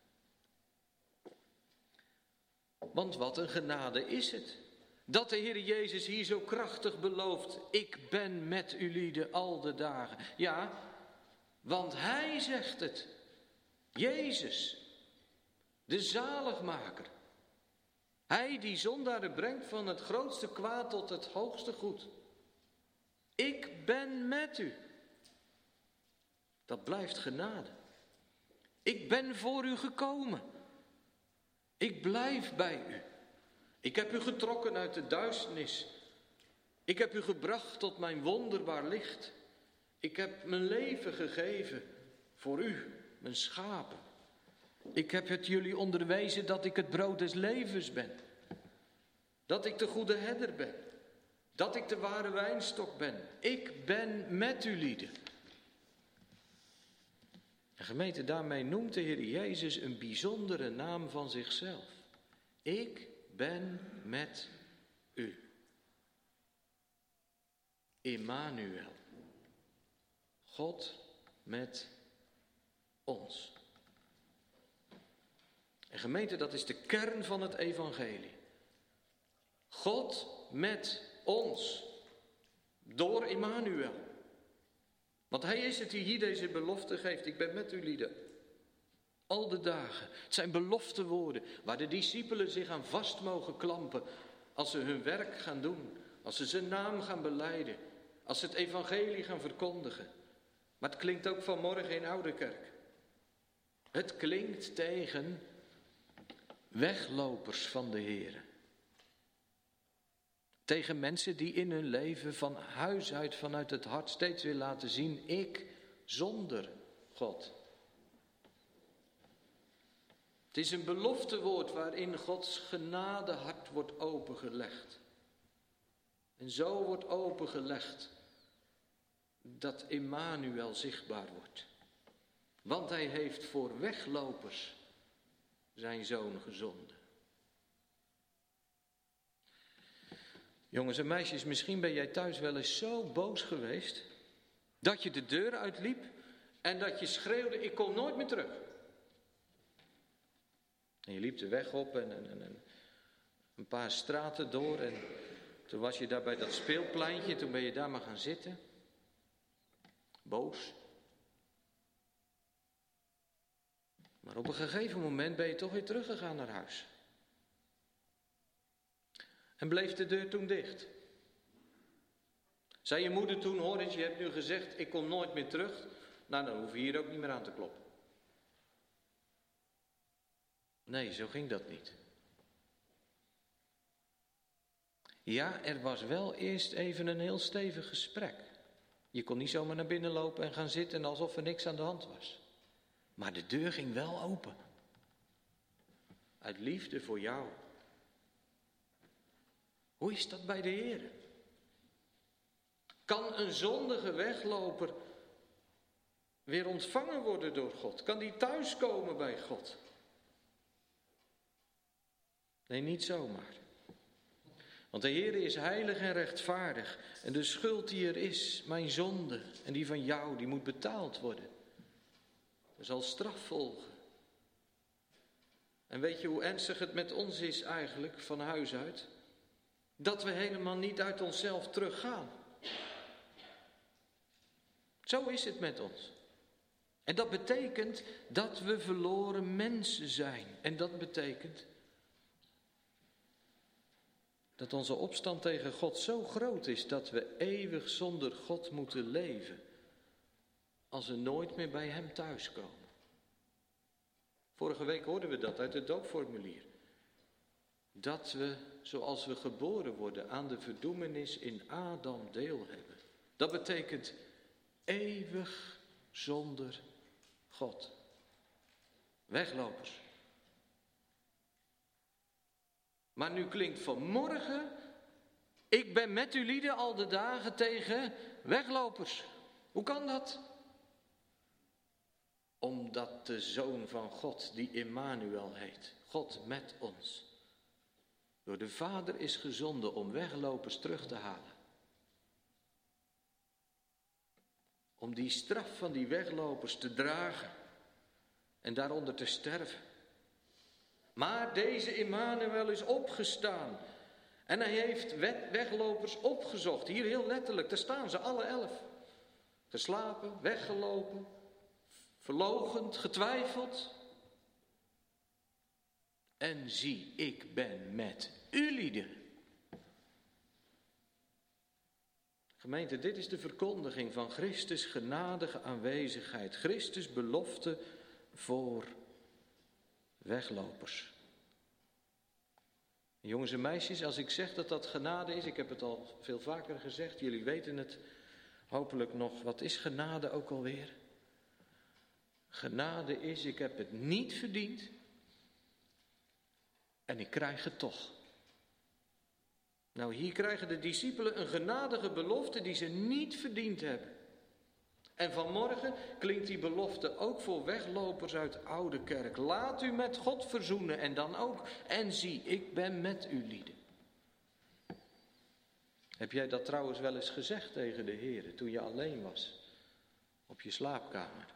A: Want wat een genade is het. Dat de Heer Jezus hier zo krachtig belooft. Ik ben met u lieden al de dagen. Ja, want hij zegt het. Jezus, de zaligmaker. Hij die zondaren brengt van het grootste kwaad tot het hoogste goed. Ik ben met u. Dat blijft genade. Ik ben voor u gekomen. Ik blijf bij u. Ik heb u getrokken uit de duisternis. Ik heb u gebracht tot mijn wonderbaar licht. Ik heb mijn leven gegeven voor u, mijn schapen. Ik heb het jullie onderwezen dat ik het brood des levens ben. Dat ik de goede herder ben. Dat ik de ware wijnstok ben. Ik ben met u lieden. En gemeente, daarmee noemt de Heer Jezus een bijzondere naam van zichzelf. Ik ben met u. Immanuel. God met ons. En gemeente, dat is de kern van het evangelie. God met ons. Door Immanuel. Want hij is het die hier deze belofte geeft. Ik ben met u lieden. Al de dagen. Het zijn beloftewoorden waar de discipelen zich aan vast mogen klampen. Als ze hun werk gaan doen. Als ze zijn naam gaan belijden. Als ze het evangelie gaan verkondigen. Maar het klinkt ook vanmorgen in Ouderkerk. Het klinkt tegen weglopers van de Heer. Tegen mensen die in hun leven van huis uit, vanuit het hart steeds weer laten zien. Ik zonder God. Het is een beloftewoord waarin Gods genadehart wordt opengelegd. En zo wordt opengelegd dat Immanuel zichtbaar wordt. Want hij heeft voor weglopers zijn zoon gezonden. Jongens en meisjes, misschien ben jij thuis wel eens zo boos geweest dat je de deur uitliep en dat je schreeuwde, ik kom nooit meer terug. En je liep de weg op en, en, en een paar straten door en toen was je daar bij dat speelpleintje, toen ben je daar maar gaan zitten. Boos. Maar op een gegeven moment ben je toch weer teruggegaan naar huis. En bleef de deur toen dicht. Zei je moeder toen, hoor eens, je hebt nu gezegd, ik kom nooit meer terug. Nou, dan hoef je hier ook niet meer aan te kloppen. Nee, zo ging dat niet. Ja, er was wel eerst even een heel stevig gesprek. Je kon niet zomaar naar binnen lopen en gaan zitten alsof er niks aan de hand was. Maar de deur ging wel open. Uit liefde voor jou. Hoe is dat bij de Heer? Kan een zondige wegloper weer ontvangen worden door God? Kan die thuiskomen bij God? Nee, niet zomaar. Want de Heer is heilig en rechtvaardig. En de schuld die er is, mijn zonde en die van jou, die moet betaald worden. Er zal straf volgen. En weet je hoe ernstig het met ons is eigenlijk, van huis uit? Dat we helemaal niet uit onszelf teruggaan. Zo is het met ons. En dat betekent dat we verloren mensen zijn. En dat betekent dat onze opstand tegen God zo groot is dat we eeuwig zonder God moeten leven. Als we nooit meer bij hem thuiskomen. Vorige week hoorden we dat uit het doopformulier. Dat we, zoals we geboren worden, aan de verdoemenis in Adam deel hebben. Dat betekent eeuwig zonder God. Weglopers. Maar nu klinkt vanmorgen, ik ben met u lieden al de dagen tegen weglopers. Hoe kan dat? Omdat de Zoon van God, die Immanuel heet, God met ons, door de Vader is gezonden om weglopers terug te halen. Om die straf van die weglopers te dragen en daaronder te sterven. Maar deze Immanuel is opgestaan en hij heeft weglopers opgezocht. Hier heel letterlijk, daar staan ze alle elf. Geslapen, weggelopen, verloochend, getwijfeld. En zie, ik ben met u lieden. Gemeente, dit is de verkondiging van Christus genadige aanwezigheid. Christus belofte voor weglopers. Jongens en meisjes, als ik zeg dat dat genade is, ik heb het al veel vaker gezegd, jullie weten het hopelijk nog. Wat is genade ook alweer? Genade is, ik heb het niet verdiend en ik krijg het toch. Nou, hier krijgen de discipelen een genadige belofte die ze niet verdiend hebben. En vanmorgen klinkt die belofte ook voor weglopers uit Oude Kerk. Laat u met God verzoenen en dan ook. En zie, ik ben met u lieden. Heb jij dat trouwens wel eens gezegd tegen de Heer toen je alleen was? Op je slaapkamer.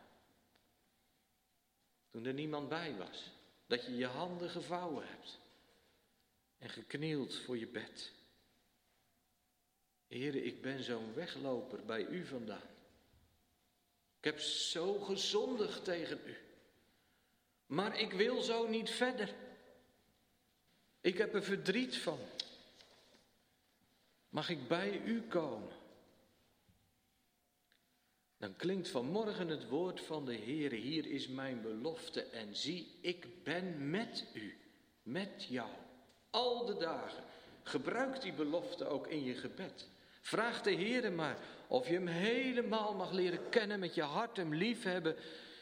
A: Toen er niemand bij was. Dat je je handen gevouwen hebt. En geknield voor je bed. Heere, ik ben zo'n wegloper bij u vandaan. Ik heb zo gezondigd tegen u. Maar ik wil zo niet verder. Ik heb er verdriet van. Mag ik bij u komen? Dan klinkt vanmorgen het woord van de Heer. Hier is mijn belofte en zie, ik ben met u. Met jou. Al de dagen. Gebruik die belofte ook in je gebed. Vraag de Heer maar of je hem helemaal mag leren kennen, met je hart hem liefhebben.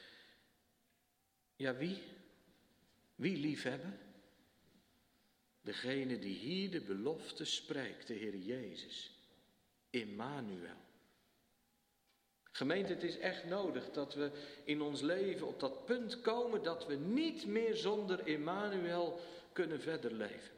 A: Ja, wie? Wie liefhebben? Degene die hier de belofte spreekt, de Heer Jezus. Immanuel. Gemeente, het is echt nodig dat we in ons leven op dat punt komen dat we niet meer zonder Immanuel kunnen verder leven.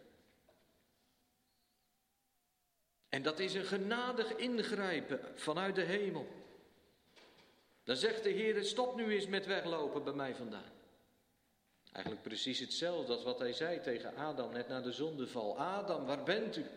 A: En dat is een genadig ingrijpen vanuit de hemel. Dan zegt de Heer, stop nu eens met weglopen bij mij vandaan. Eigenlijk precies hetzelfde als wat hij zei tegen Adam net na de zondeval. Adam, waar bent u?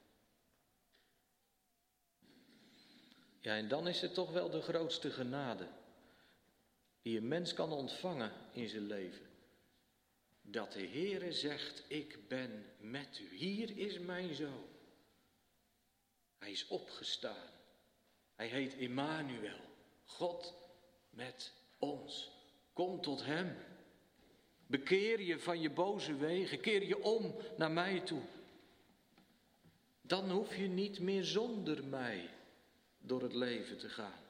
A: Ja, en dan is het toch wel de grootste genade die een mens kan ontvangen in zijn leven. Dat de Heere zegt, ik ben met u. Hier is mijn zoon. Hij is opgestaan. Hij heet Immanuel. God met ons. Kom tot hem. Bekeer je van je boze wegen. Keer je om naar mij toe. Dan hoef je niet meer zonder mij door het leven te gaan.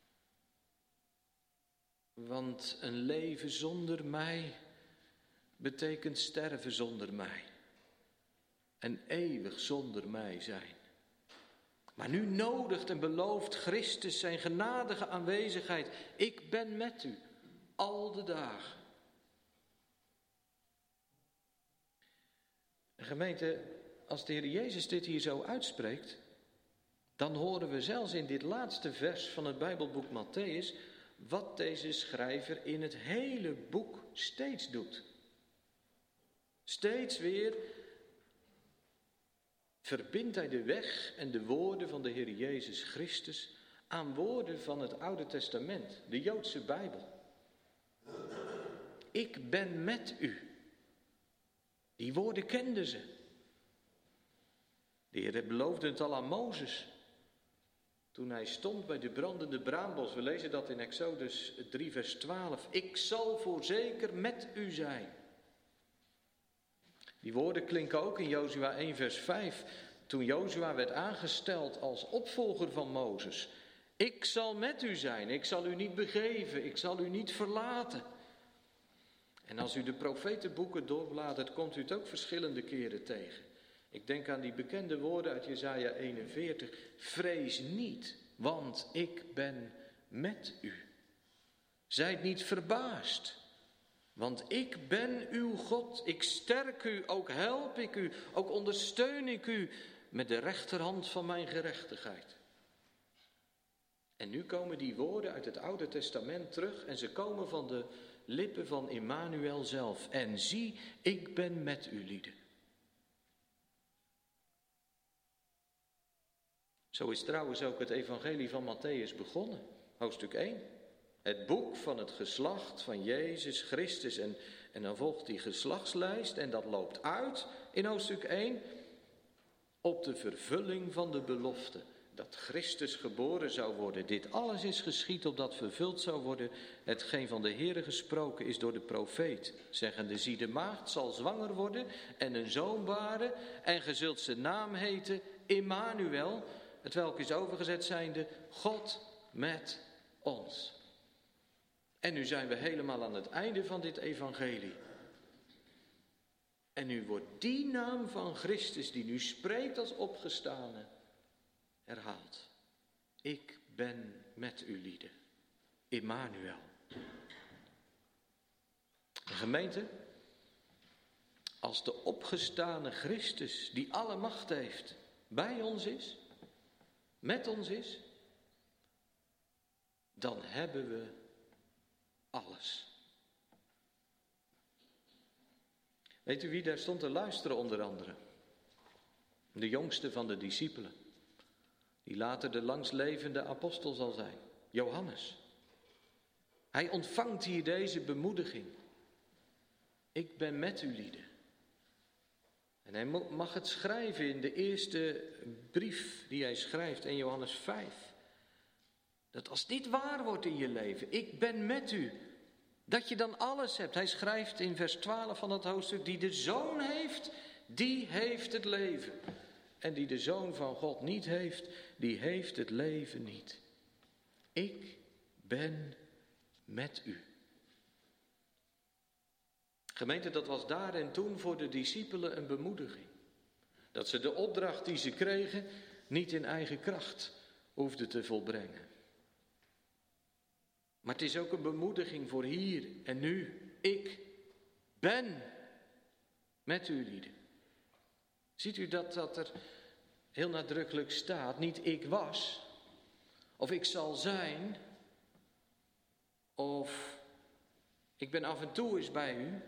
A: Want een leven zonder mij betekent sterven zonder mij. En eeuwig zonder mij zijn. Maar nu nodigt en belooft Christus zijn genadige aanwezigheid. Ik ben met u, al de dagen. Gemeente, als de Heer Jezus dit hier zo uitspreekt, dan horen we zelfs in dit laatste vers van het Bijbelboek Mattheüs wat deze schrijver in het hele boek steeds doet. Steeds weer verbindt hij de weg en de woorden van de Heer Jezus Christus aan woorden van het Oude Testament, de Joodse Bijbel. Ik ben met u. Die woorden kenden ze. De Heer beloofde het al aan Mozes. Toen hij stond bij de brandende braambos. We lezen dat in Exodus drie vers twaalf. Ik zal voorzeker met u zijn. Die woorden klinken ook in Jozua één vers vijf. Toen Jozua werd aangesteld als opvolger van Mozes. Ik zal met u zijn. Ik zal u niet begeven. Ik zal u niet verlaten. En als u de profetenboeken doorbladert, komt u het ook verschillende keren tegen. Ik denk aan die bekende woorden uit Jesaja eenenveertig. Vrees niet, want ik ben met u. Zijt niet verbaasd, want ik ben uw God. Ik sterk u, ook help ik u, ook ondersteun ik u met de rechterhand van mijn gerechtigheid. En nu komen die woorden uit het Oude Testament terug en ze komen van de lippen van Immanuel zelf. En zie, ik ben met u, lieden. Zo is trouwens ook het evangelie van Mattheüs begonnen, hoofdstuk één. Het boek van het geslacht van Jezus Christus. En, en dan volgt die geslachtslijst en dat loopt uit in hoofdstuk één op de vervulling van de belofte. Dat Christus geboren zou worden. Dit alles is geschied opdat vervuld zou worden hetgeen van de Heere gesproken is door de profeet. Zeggende, zie de maagd zal zwanger worden en een zoon baren en ge zult zijn naam heten Immanuel. Het welk is overgezet zijnde God met ons. En nu zijn we helemaal aan het einde van dit evangelie. En nu wordt die naam van Christus die nu spreekt als opgestane herhaald. Ik ben met u, lieden. Immanuel. Gemeente, als de opgestane Christus die alle macht heeft bij ons is, met ons is, dan hebben we alles. Weet u wie daar stond te luisteren onder andere? De jongste van de discipelen. Die later de langstlevende apostel zal zijn. Johannes. Hij ontvangt hier deze bemoediging. Ik ben met u, lieden. En hij mag het schrijven in de eerste brief die hij schrijft in Johannes vijf. Dat als dit waar wordt in je leven, ik ben met u, dat je dan alles hebt. Hij schrijft in vers twaalf van dat hoofdstuk, die de Zoon heeft, die heeft het leven. En die de Zoon van God niet heeft, die heeft het leven niet. Ik ben met u. Gemeente, dat was daar en toen voor de discipelen een bemoediging. Dat ze de opdracht die ze kregen niet in eigen kracht hoefden te volbrengen. Maar het is ook een bemoediging voor hier en nu. Ik ben met u, lieden. Ziet u dat dat er heel nadrukkelijk staat? Niet ik was, of ik zal zijn, of ik ben af en toe eens bij u.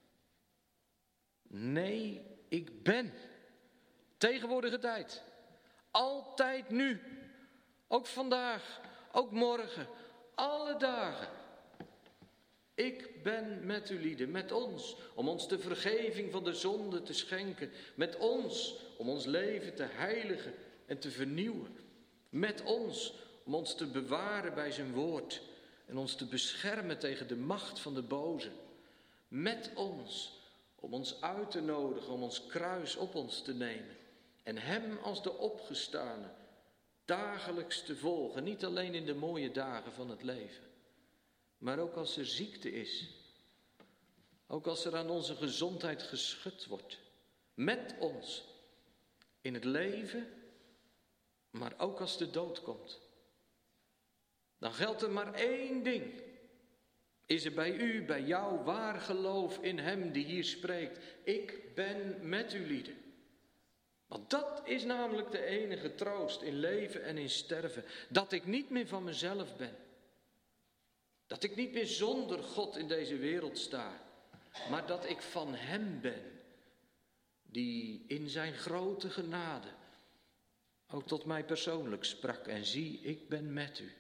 A: Nee, ik ben. Tegenwoordige tijd. Altijd nu. Ook vandaag. Ook morgen. Alle dagen. Ik ben met u, lieden, met ons, om ons de vergeving van de zonde te schenken. Met ons, om ons leven te heiligen en te vernieuwen. Met ons, om ons te bewaren bij zijn woord en ons te beschermen tegen de macht van de boze. Met ons, om ons uit te nodigen, om ons kruis op ons te nemen en hem als de opgestane dagelijks te volgen. Niet alleen in de mooie dagen van het leven, maar ook als er ziekte is. Ook als er aan onze gezondheid geschud wordt. Met ons. In het leven, maar ook als de dood komt. Dan geldt er maar één ding. Is er bij u, bij jou, waar geloof in hem die hier spreekt? Ik ben met u lieden. Want dat is namelijk de enige troost in leven en in sterven. Dat ik niet meer van mezelf ben. Dat ik niet meer zonder God in deze wereld sta. Maar dat ik van hem ben. Die in zijn grote genade ook tot mij persoonlijk sprak. En zie, ik ben met u.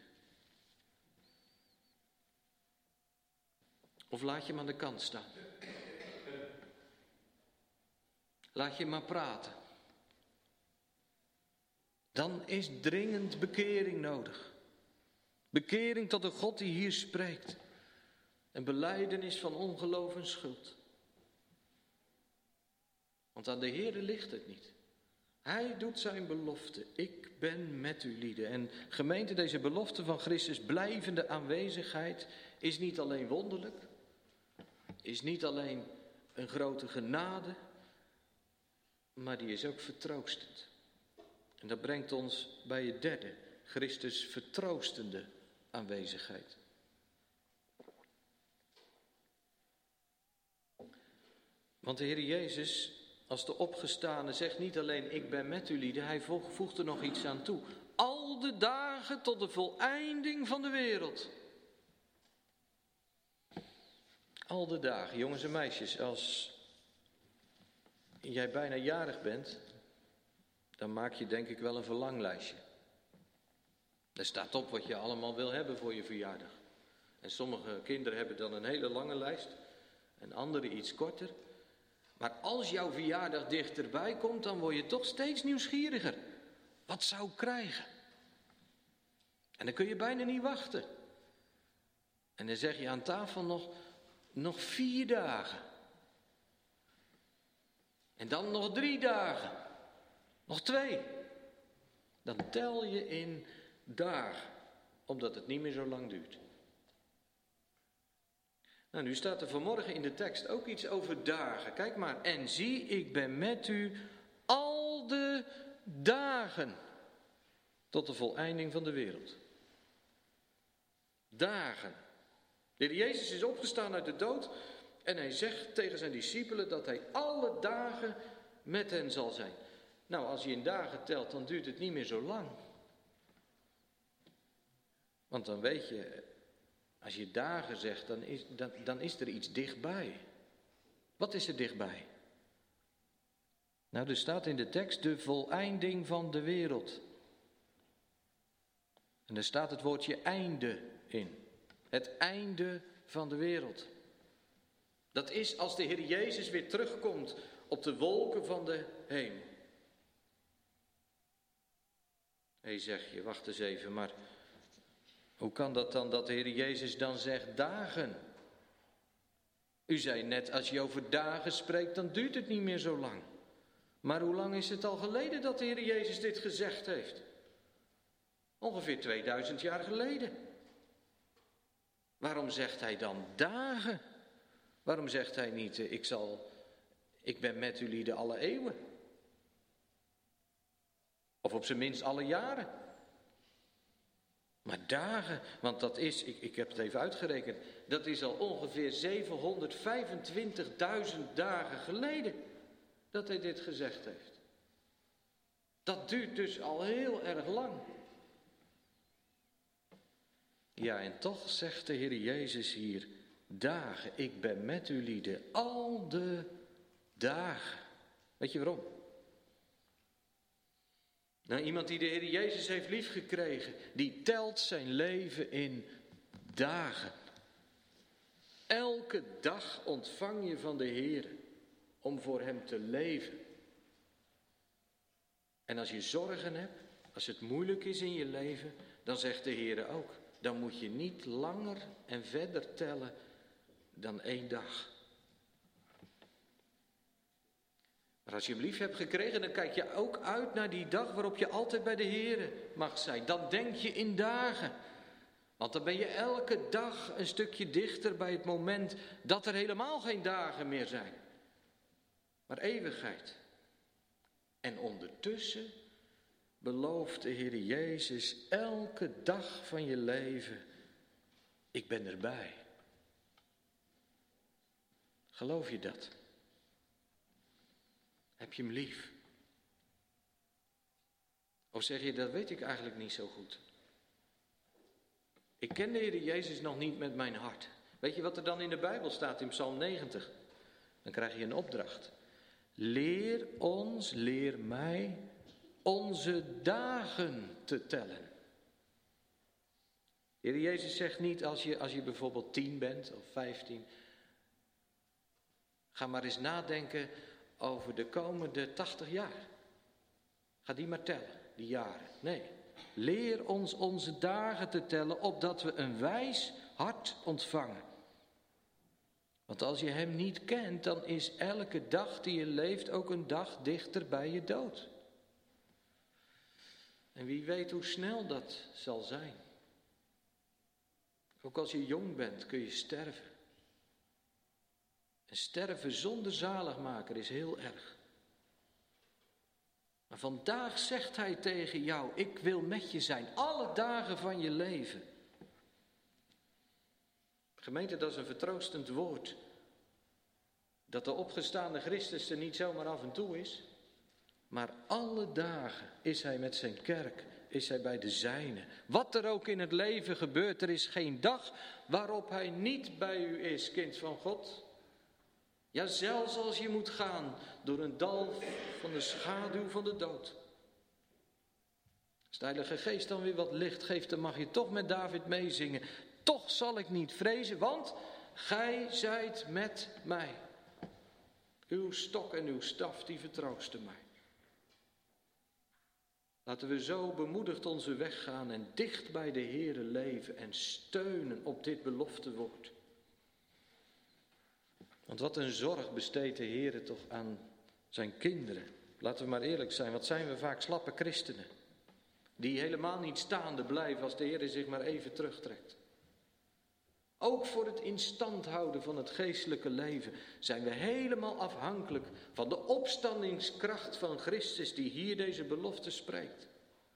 A: Of laat je hem aan de kant staan. Laat je maar praten. Dan is dringend bekering nodig. Bekering tot de God die hier spreekt. Een belijdenis van ongeloof en schuld. Want aan de Heere ligt het niet. Hij doet zijn belofte. Ik ben met u lieden. En gemeente, deze belofte van Christus blijvende aanwezigheid is niet alleen wonderlijk. Is niet alleen een grote genade. Maar die is ook vertroostend. En dat brengt ons bij het derde. Christus vertroostende aanwezigheid. Want de Heer Jezus, als de opgestane, zegt niet alleen ik ben met u lieden. Hij voegt er nog iets aan toe. Al de dagen tot de voleinding van de wereld. Al de dagen, jongens en meisjes, als jij bijna jarig bent, dan maak je denk ik wel een verlanglijstje. Daar staat op wat je allemaal wil hebben voor je verjaardag. En sommige kinderen hebben dan een hele lange lijst en andere iets korter. Maar als jouw verjaardag dichterbij komt, dan word je toch steeds nieuwsgieriger. Wat zou ik krijgen? En dan kun je bijna niet wachten. En dan zeg je aan tafel nog, nog vier dagen. En dan nog drie dagen. Nog twee. Dan tel je in dagen, omdat het niet meer zo lang duurt. Nou, nu staat er vanmorgen in de tekst ook iets over dagen. Kijk maar. En zie, ik ben met u al de dagen tot de voleinding van de wereld. Dagen. De Heer Jezus is opgestaan uit de dood en hij zegt tegen zijn discipelen dat hij alle dagen met hen zal zijn. Nou, als je in dagen telt, dan duurt het niet meer zo lang. Want dan weet je, als je dagen zegt, dan is, dan, dan is er iets dichtbij. Wat is er dichtbij? Nou, er staat in de tekst de voleinding van de wereld. En er staat het woordje einde in. Het einde van de wereld. Dat is als de Heer Jezus weer terugkomt op de wolken van de hemel. Hé, hey, zeg je, wacht eens even, maar hoe kan dat dan dat de Heer Jezus dan zegt dagen? U zei net, als je over dagen spreekt, dan duurt het niet meer zo lang. Maar hoe lang is het al geleden dat de Heer Jezus dit gezegd heeft? Ongeveer tweeduizend jaar geleden. Waarom zegt hij dan dagen? Waarom zegt hij niet, ik zal, ik ben met u lieden alle eeuwen? Of op zijn minst alle jaren. Maar dagen, want dat is, ik, ik heb het even uitgerekend, dat is al ongeveer zevenhonderdvijfentwintigduizend dagen geleden dat hij dit gezegd heeft. Dat duurt dus al heel erg lang. Ja, en toch zegt de Heer Jezus hier, dagen, ik ben met u lieden, al de dagen. Weet je waarom? Nou, iemand die de Heer Jezus heeft liefgekregen, die telt zijn leven in dagen. Elke dag ontvang je van de Heer om voor hem te leven. En als je zorgen hebt, als het moeilijk is in je leven, dan zegt de Heer ook, dan moet je niet langer en verder tellen dan één dag. Maar Maar als je hem lief hebt gekregen, dan kijk je ook uit naar die dag waarop je altijd bij de Heere mag zijn. Dan denk je in dagen. Want dan ben je elke dag een stukje dichter bij het moment dat er helemaal geen dagen meer zijn. Maar eeuwigheid. En ondertussen belooft de Heer Jezus elke dag van je leven: ik ben erbij. Geloof je dat? Heb je hem lief? Of zeg je, dat weet ik eigenlijk niet zo goed. Ik ken de Heer Jezus nog niet met mijn hart. Weet je wat er dan in de Bijbel staat in Psalm negentig? Dan krijg je een opdracht. Leer ons, leer mij, onze dagen te tellen. De Heer Jezus zegt niet, als je, als je bijvoorbeeld tien bent of vijftien... ga maar eens nadenken over de komende tachtig jaar. Ga die maar tellen, die jaren. Nee, leer ons onze dagen te tellen, opdat we een wijs hart ontvangen. Want als je hem niet kent, dan is elke dag die je leeft ook een dag dichter bij je dood. En wie weet hoe snel dat zal zijn. Ook als je jong bent kun je sterven. En sterven zonder zaligmaker is heel erg. Maar vandaag zegt hij tegen jou: ik wil met je zijn, alle dagen van je leven. Gemeente, dat is een vertroostend woord. Dat de opgestaande Christus er niet zomaar af en toe is. Maar alle dagen is hij met zijn kerk, is hij bij de zijnen. Wat er ook in het leven gebeurt, er is geen dag waarop hij niet bij u is, kind van God. Ja, zelfs als je moet gaan door een dal van de schaduw van de dood. Als de Heilige Geest dan weer wat licht geeft, dan mag je toch met David meezingen. Toch zal ik niet vrezen, want gij zijt met mij. Uw stok en uw staf, die vertroosten mij. Laten we zo bemoedigd onze weg gaan en dicht bij de Heere leven en steunen op dit beloftewoord. Want wat een zorg besteedt de Heere toch aan zijn kinderen. Laten we maar eerlijk zijn, wat zijn we vaak slappe christenen. Die helemaal niet staande blijven als de Heere zich maar even terugtrekt. Ook voor het in stand houden van het geestelijke leven zijn we helemaal afhankelijk van de opstandingskracht van Christus die hier deze belofte spreekt.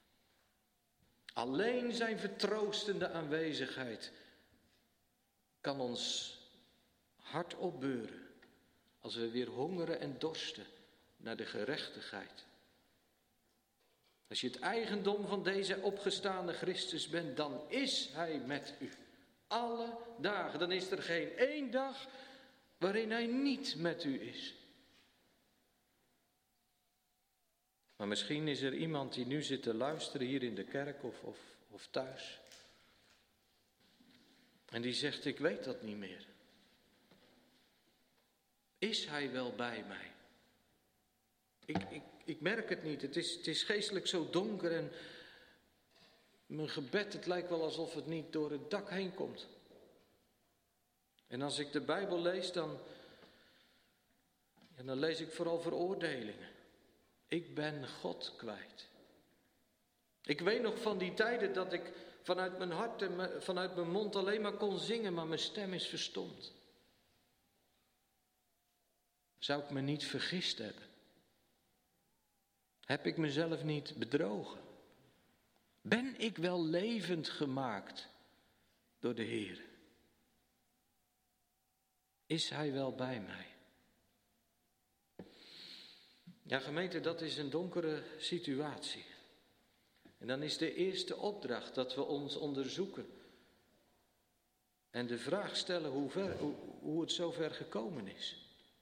A: Alleen zijn vertroostende aanwezigheid kan ons hart opbeuren als we weer hongeren en dorsten naar de gerechtigheid. Als je het eigendom van deze opgestaande Christus bent, dan is hij met u. Alle dagen. Dan is er geen één dag waarin hij niet met u is. Maar misschien is er iemand die nu zit te luisteren hier in de kerk of, of, of thuis. En die zegt, ik weet dat niet meer. Is hij wel bij mij? Ik, ik, ik merk het niet. Het is, het is geestelijk zo donker en mijn gebed, het lijkt wel alsof het niet door het dak heen komt. En als ik de Bijbel lees, dan, ja, dan lees ik vooral veroordelingen. Ik ben God kwijt. Ik weet nog van die tijden dat ik vanuit mijn hart en vanuit mijn mond alleen maar kon zingen, maar mijn stem is verstomd. Zou ik me niet vergist hebben? Heb ik mezelf niet bedrogen? Ben ik wel levend gemaakt door de Heer? Is hij wel bij mij? Ja, gemeente, dat is een donkere situatie. En dan is de eerste opdracht dat we ons onderzoeken. En de vraag stellen hoe, ver, hoe, hoe het zover gekomen is.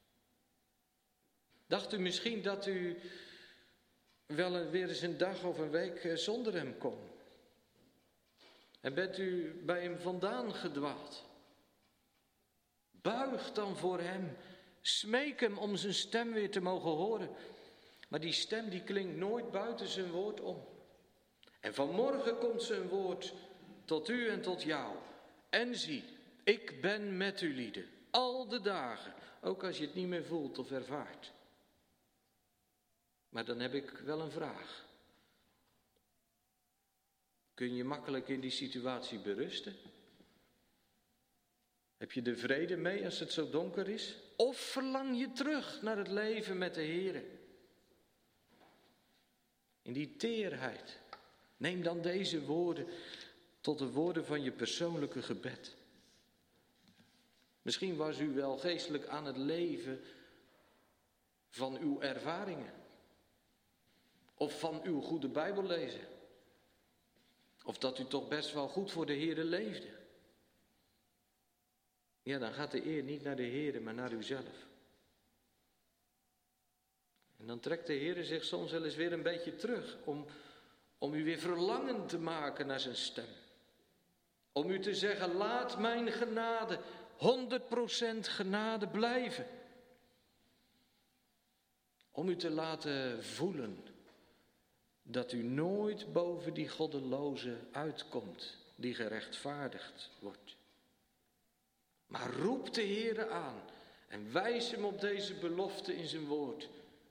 A: Dacht u misschien dat u wel weer eens een dag of een week zonder hem kon? En bent u bij hem vandaan gedwaald? Buig dan voor hem. Smeek hem om zijn stem weer te mogen horen. Maar die stem die klinkt nooit buiten zijn woord om. En vanmorgen komt zijn woord tot u en tot jou. En zie, ik ben met u lieden. Al de dagen. Ook als je het niet meer voelt of ervaart. Maar dan heb ik wel een vraag. Kun je makkelijk in die situatie berusten? Heb je er vrede mee als het zo donker is? Of verlang je terug naar het leven met de Heer? In die teerheid. Neem dan deze woorden tot de woorden van je persoonlijke gebed. Misschien was u wel geestelijk aan het leven van uw ervaringen. Of van uw goede Bijbel lezen. Of dat u toch best wel goed voor de Heere leefde. Ja, dan gaat de eer niet naar de Heere, maar naar uzelf. En dan trekt de Heere zich soms wel eens weer een beetje terug om, om u weer verlangen te maken naar zijn stem. Om u te zeggen, laat mijn genade, honderd procent genade blijven. Om u te laten voelen dat u nooit boven die goddeloze uitkomt, die gerechtvaardigd wordt. Maar roep de Heere aan en wijs hem op deze belofte in zijn woord.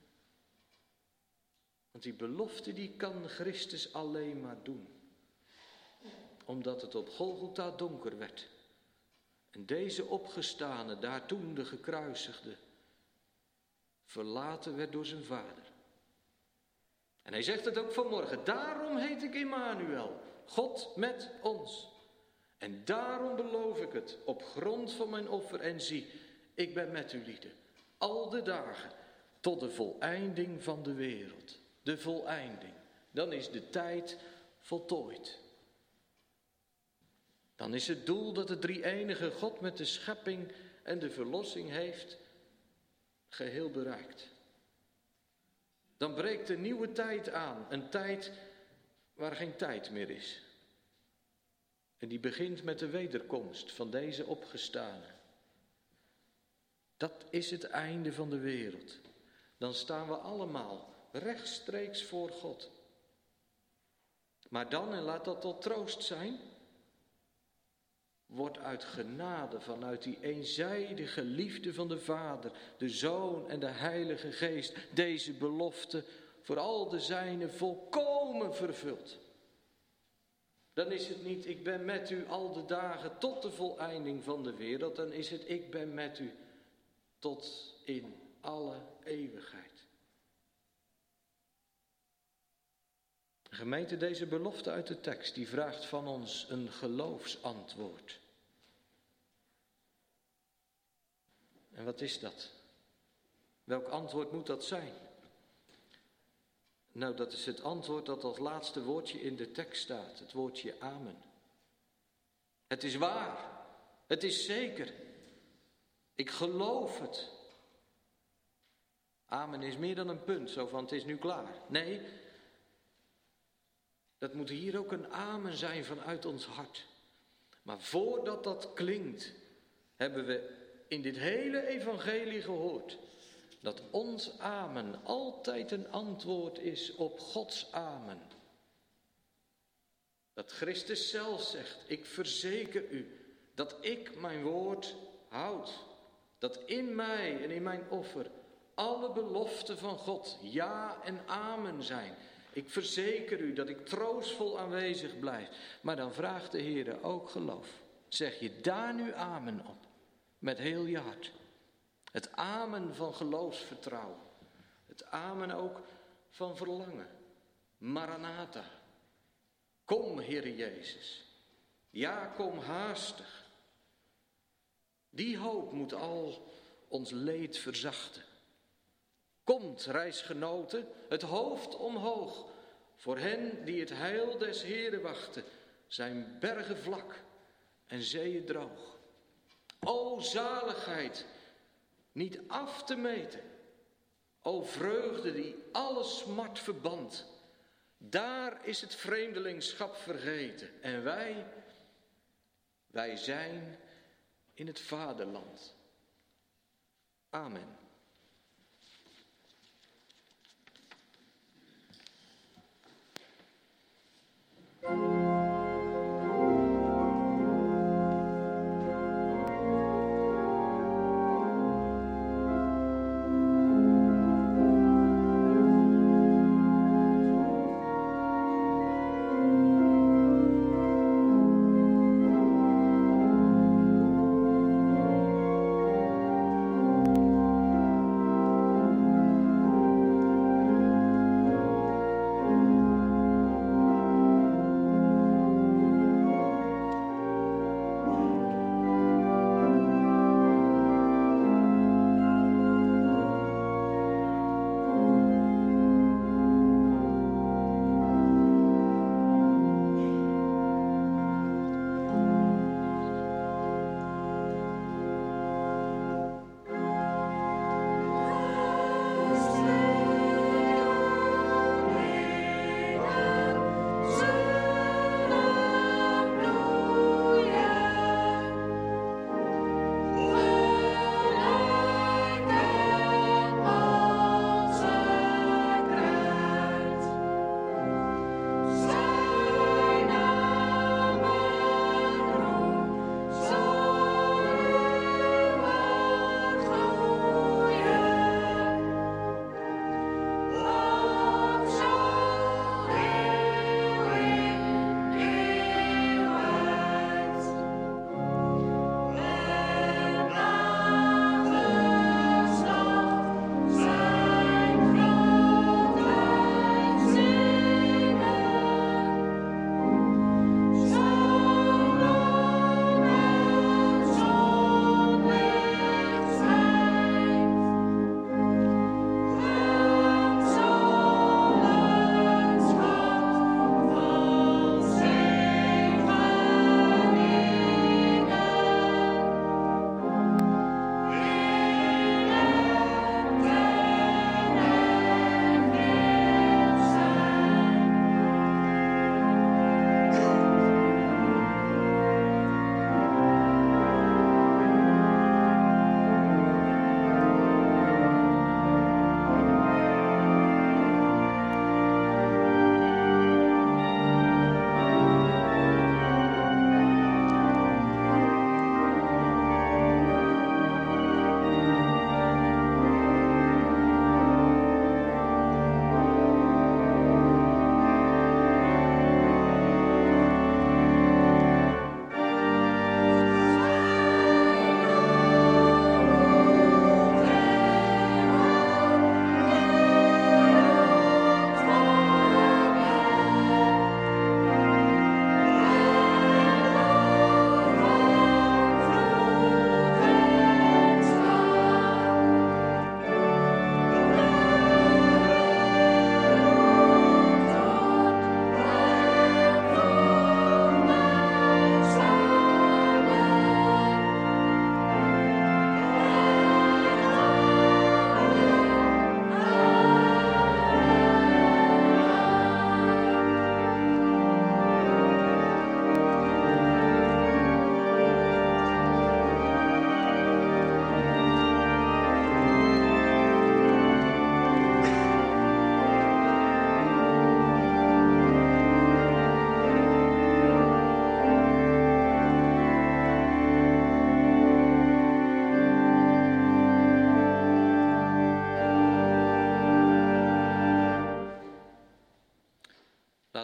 A: Want die belofte die kan Christus alleen maar doen. Omdat het op Golgotha donker werd. En deze opgestane, daar toen de gekruisigde, verlaten werd door zijn vader. En hij zegt het ook vanmorgen, daarom heet ik Immanuel, God met ons. En daarom beloof ik het op grond van mijn offer en zie, ik ben met u lieden, al de dagen, tot de voleinding van de wereld. De voleinding, dan is de tijd voltooid. Dan is het doel dat de drie-enige God met de schepping en de verlossing heeft, geheel bereikt. Dan breekt een nieuwe tijd aan, een tijd waar geen tijd meer is. En die begint met de wederkomst van deze opgestane. Dat is het einde van de wereld. Dan staan we allemaal rechtstreeks voor God. Maar dan, en laat dat tot troost zijn, wordt uit genade vanuit die eenzijdige liefde van de Vader, de Zoon en de Heilige Geest, deze belofte voor al de zijnen volkomen vervuld. Dan is het niet, ik ben met u al de dagen tot de voleinding van de wereld. Dan is het, ik ben met u tot in alle eeuwigheid. Gemeente, deze belofte uit de tekst, die vraagt van ons een geloofsantwoord. En wat is dat? Welk antwoord moet dat zijn? Nou, dat is het antwoord dat als laatste woordje in de tekst staat. Het woordje amen. Het is waar. Het is zeker. Ik geloof het. Amen is meer dan een punt, zo van het is nu klaar. Nee, dat moet hier ook een amen zijn vanuit ons hart. Maar voordat dat klinkt, hebben we in dit hele evangelie gehoord dat ons amen altijd een antwoord is op Gods amen. Dat Christus zelf zegt, ik verzeker u dat ik mijn woord houd. Dat in mij en in mijn offer alle beloften van God ja en amen zijn. Ik verzeker u dat ik troostvol aanwezig blijf. Maar dan vraagt de Heer ook geloof. Zeg je daar nu amen op, met heel je hart. Het amen van geloofsvertrouwen. Het amen ook van verlangen. Maranatha. Kom, Heere Jezus. Ja, kom haastig. Die hoop moet al ons leed verzachten. Komt, reisgenoten, het hoofd omhoog. Voor hen die het heil des Heeren wachten, zijn bergen vlak en zeeën droog. O zaligheid, niet af te meten. O vreugde die alle smart verband. Daar is het vreemdelingschap vergeten. En wij, wij zijn in het vaderland. Amen.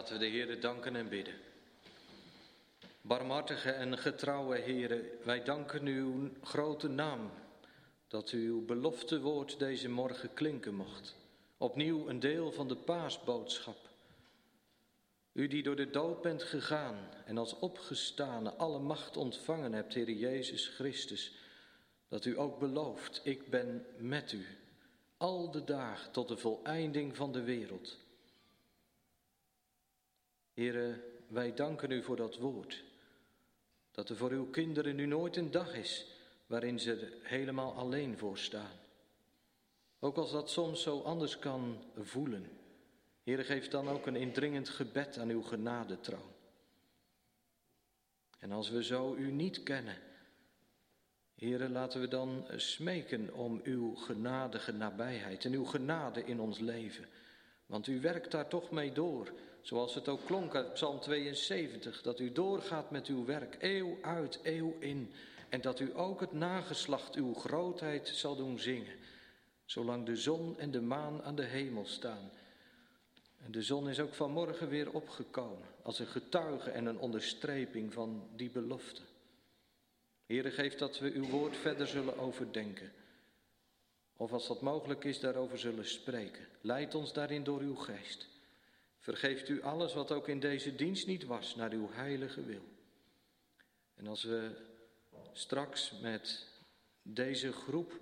A: Laten we de Heere danken en bidden. Barmhartige en getrouwe Heere, wij danken u uw grote naam, dat u uw beloftewoord deze morgen klinken mocht. Opnieuw een deel van de paasboodschap. U die door de dood bent gegaan en als opgestane alle macht ontvangen hebt, Heere Jezus Christus, dat u ook belooft, ik ben met u, al de dagen tot de voleinding van de wereld. Heere, wij danken u voor dat woord, dat er voor uw kinderen nu nooit een dag is waarin ze er helemaal alleen voor staan. Ook als dat soms zo anders kan voelen. Heere, geef dan ook een indringend gebed aan uw genadetroon. En als we zo u niet kennen, Heere, laten we dan smeken om uw genadige nabijheid en uw genade in ons leven. Want u werkt daar toch mee door, zoals het ook klonk uit Psalm tweeënzeventig, dat u doorgaat met uw werk, eeuw uit, eeuw in. En dat u ook het nageslacht uw grootheid zal doen zingen, zolang de zon en de maan aan de hemel staan. En de zon is ook vanmorgen weer opgekomen, als een getuige en een onderstreping van die belofte. Heere, geef dat we uw woord verder zullen overdenken. Of als dat mogelijk is, daarover zullen spreken. Leid ons daarin door uw geest. Vergeeft u alles wat ook in deze dienst niet was, naar uw heilige wil. En als we straks met deze groep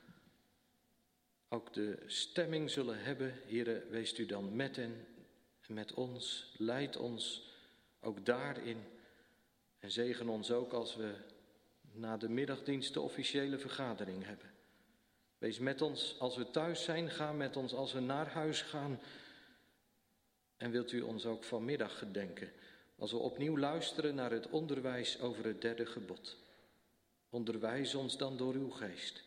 A: ook de stemming zullen hebben, Heere, wees u dan met hen en met ons. Leid ons ook daarin. En zegen ons ook als we na de middagdienst de officiële vergadering hebben. Wees met ons als we thuis zijn, ga met ons als we naar huis gaan. En wilt u ons ook vanmiddag gedenken, als we opnieuw luisteren naar het onderwijs over het derde gebod. Onderwijs ons dan door uw geest.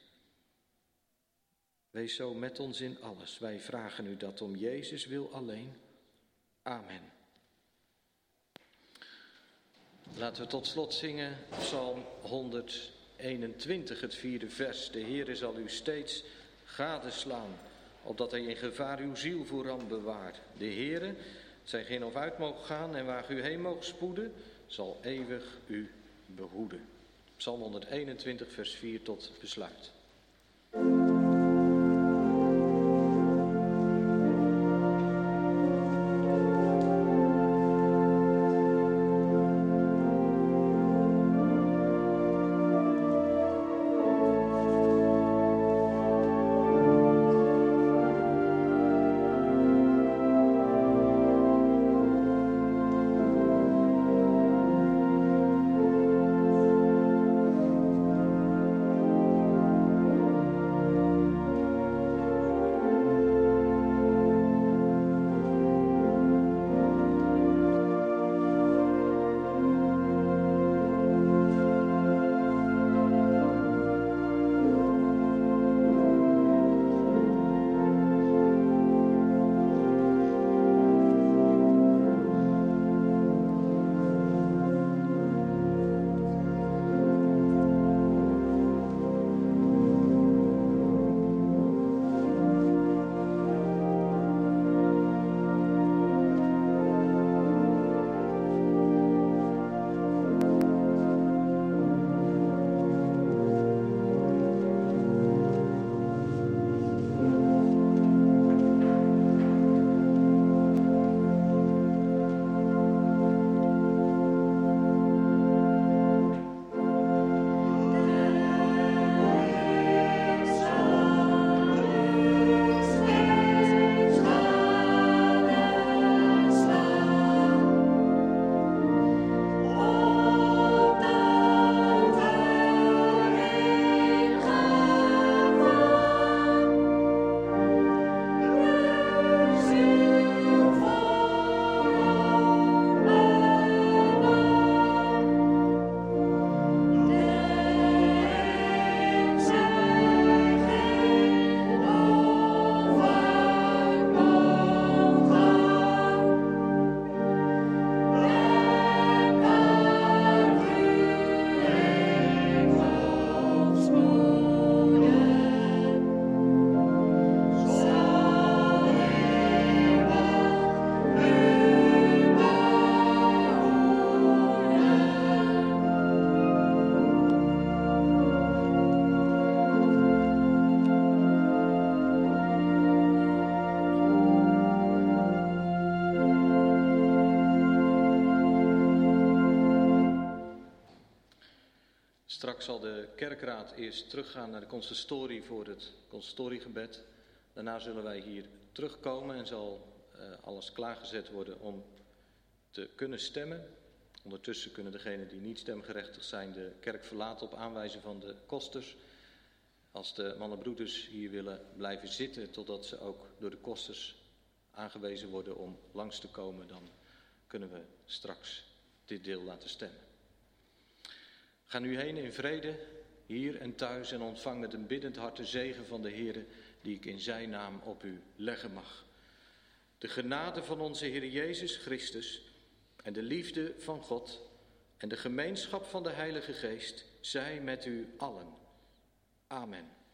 A: Wees zo met ons in alles. Wij vragen u dat om Jezus wil alleen. Amen. Laten we tot slot zingen Psalm honderdeenentwintig, het vierde vers. De Heere zal u steeds gadeslaan, opdat hij in gevaar uw ziel voor ramp bewaart. De Heere, het zij geen of uit mogen gaan en waar u heen mogen spoeden, zal eeuwig u behoeden. Psalm honderdeenentwintig, vers vier tot besluit.
C: Thank
A: Straks zal de kerkraad eerst teruggaan naar de consistorie voor het consistoriegebed. Daarna zullen wij hier terugkomen en zal uh, alles klaargezet worden om te kunnen stemmen. Ondertussen kunnen degenen die niet stemgerechtigd zijn de kerk verlaten op aanwijzing van de kosters. Als de mannenbroeders hier willen blijven zitten totdat ze ook door de kosters aangewezen worden om langs te komen, dan kunnen we straks dit deel laten stemmen. Ga nu heen in vrede, hier en thuis, en ontvang met een biddend hart de zegen van de Heere, die ik in zijn naam op u leggen mag. De genade van onze Heer Jezus Christus en de liefde van God en de gemeenschap van de Heilige Geest zij met u allen. Amen.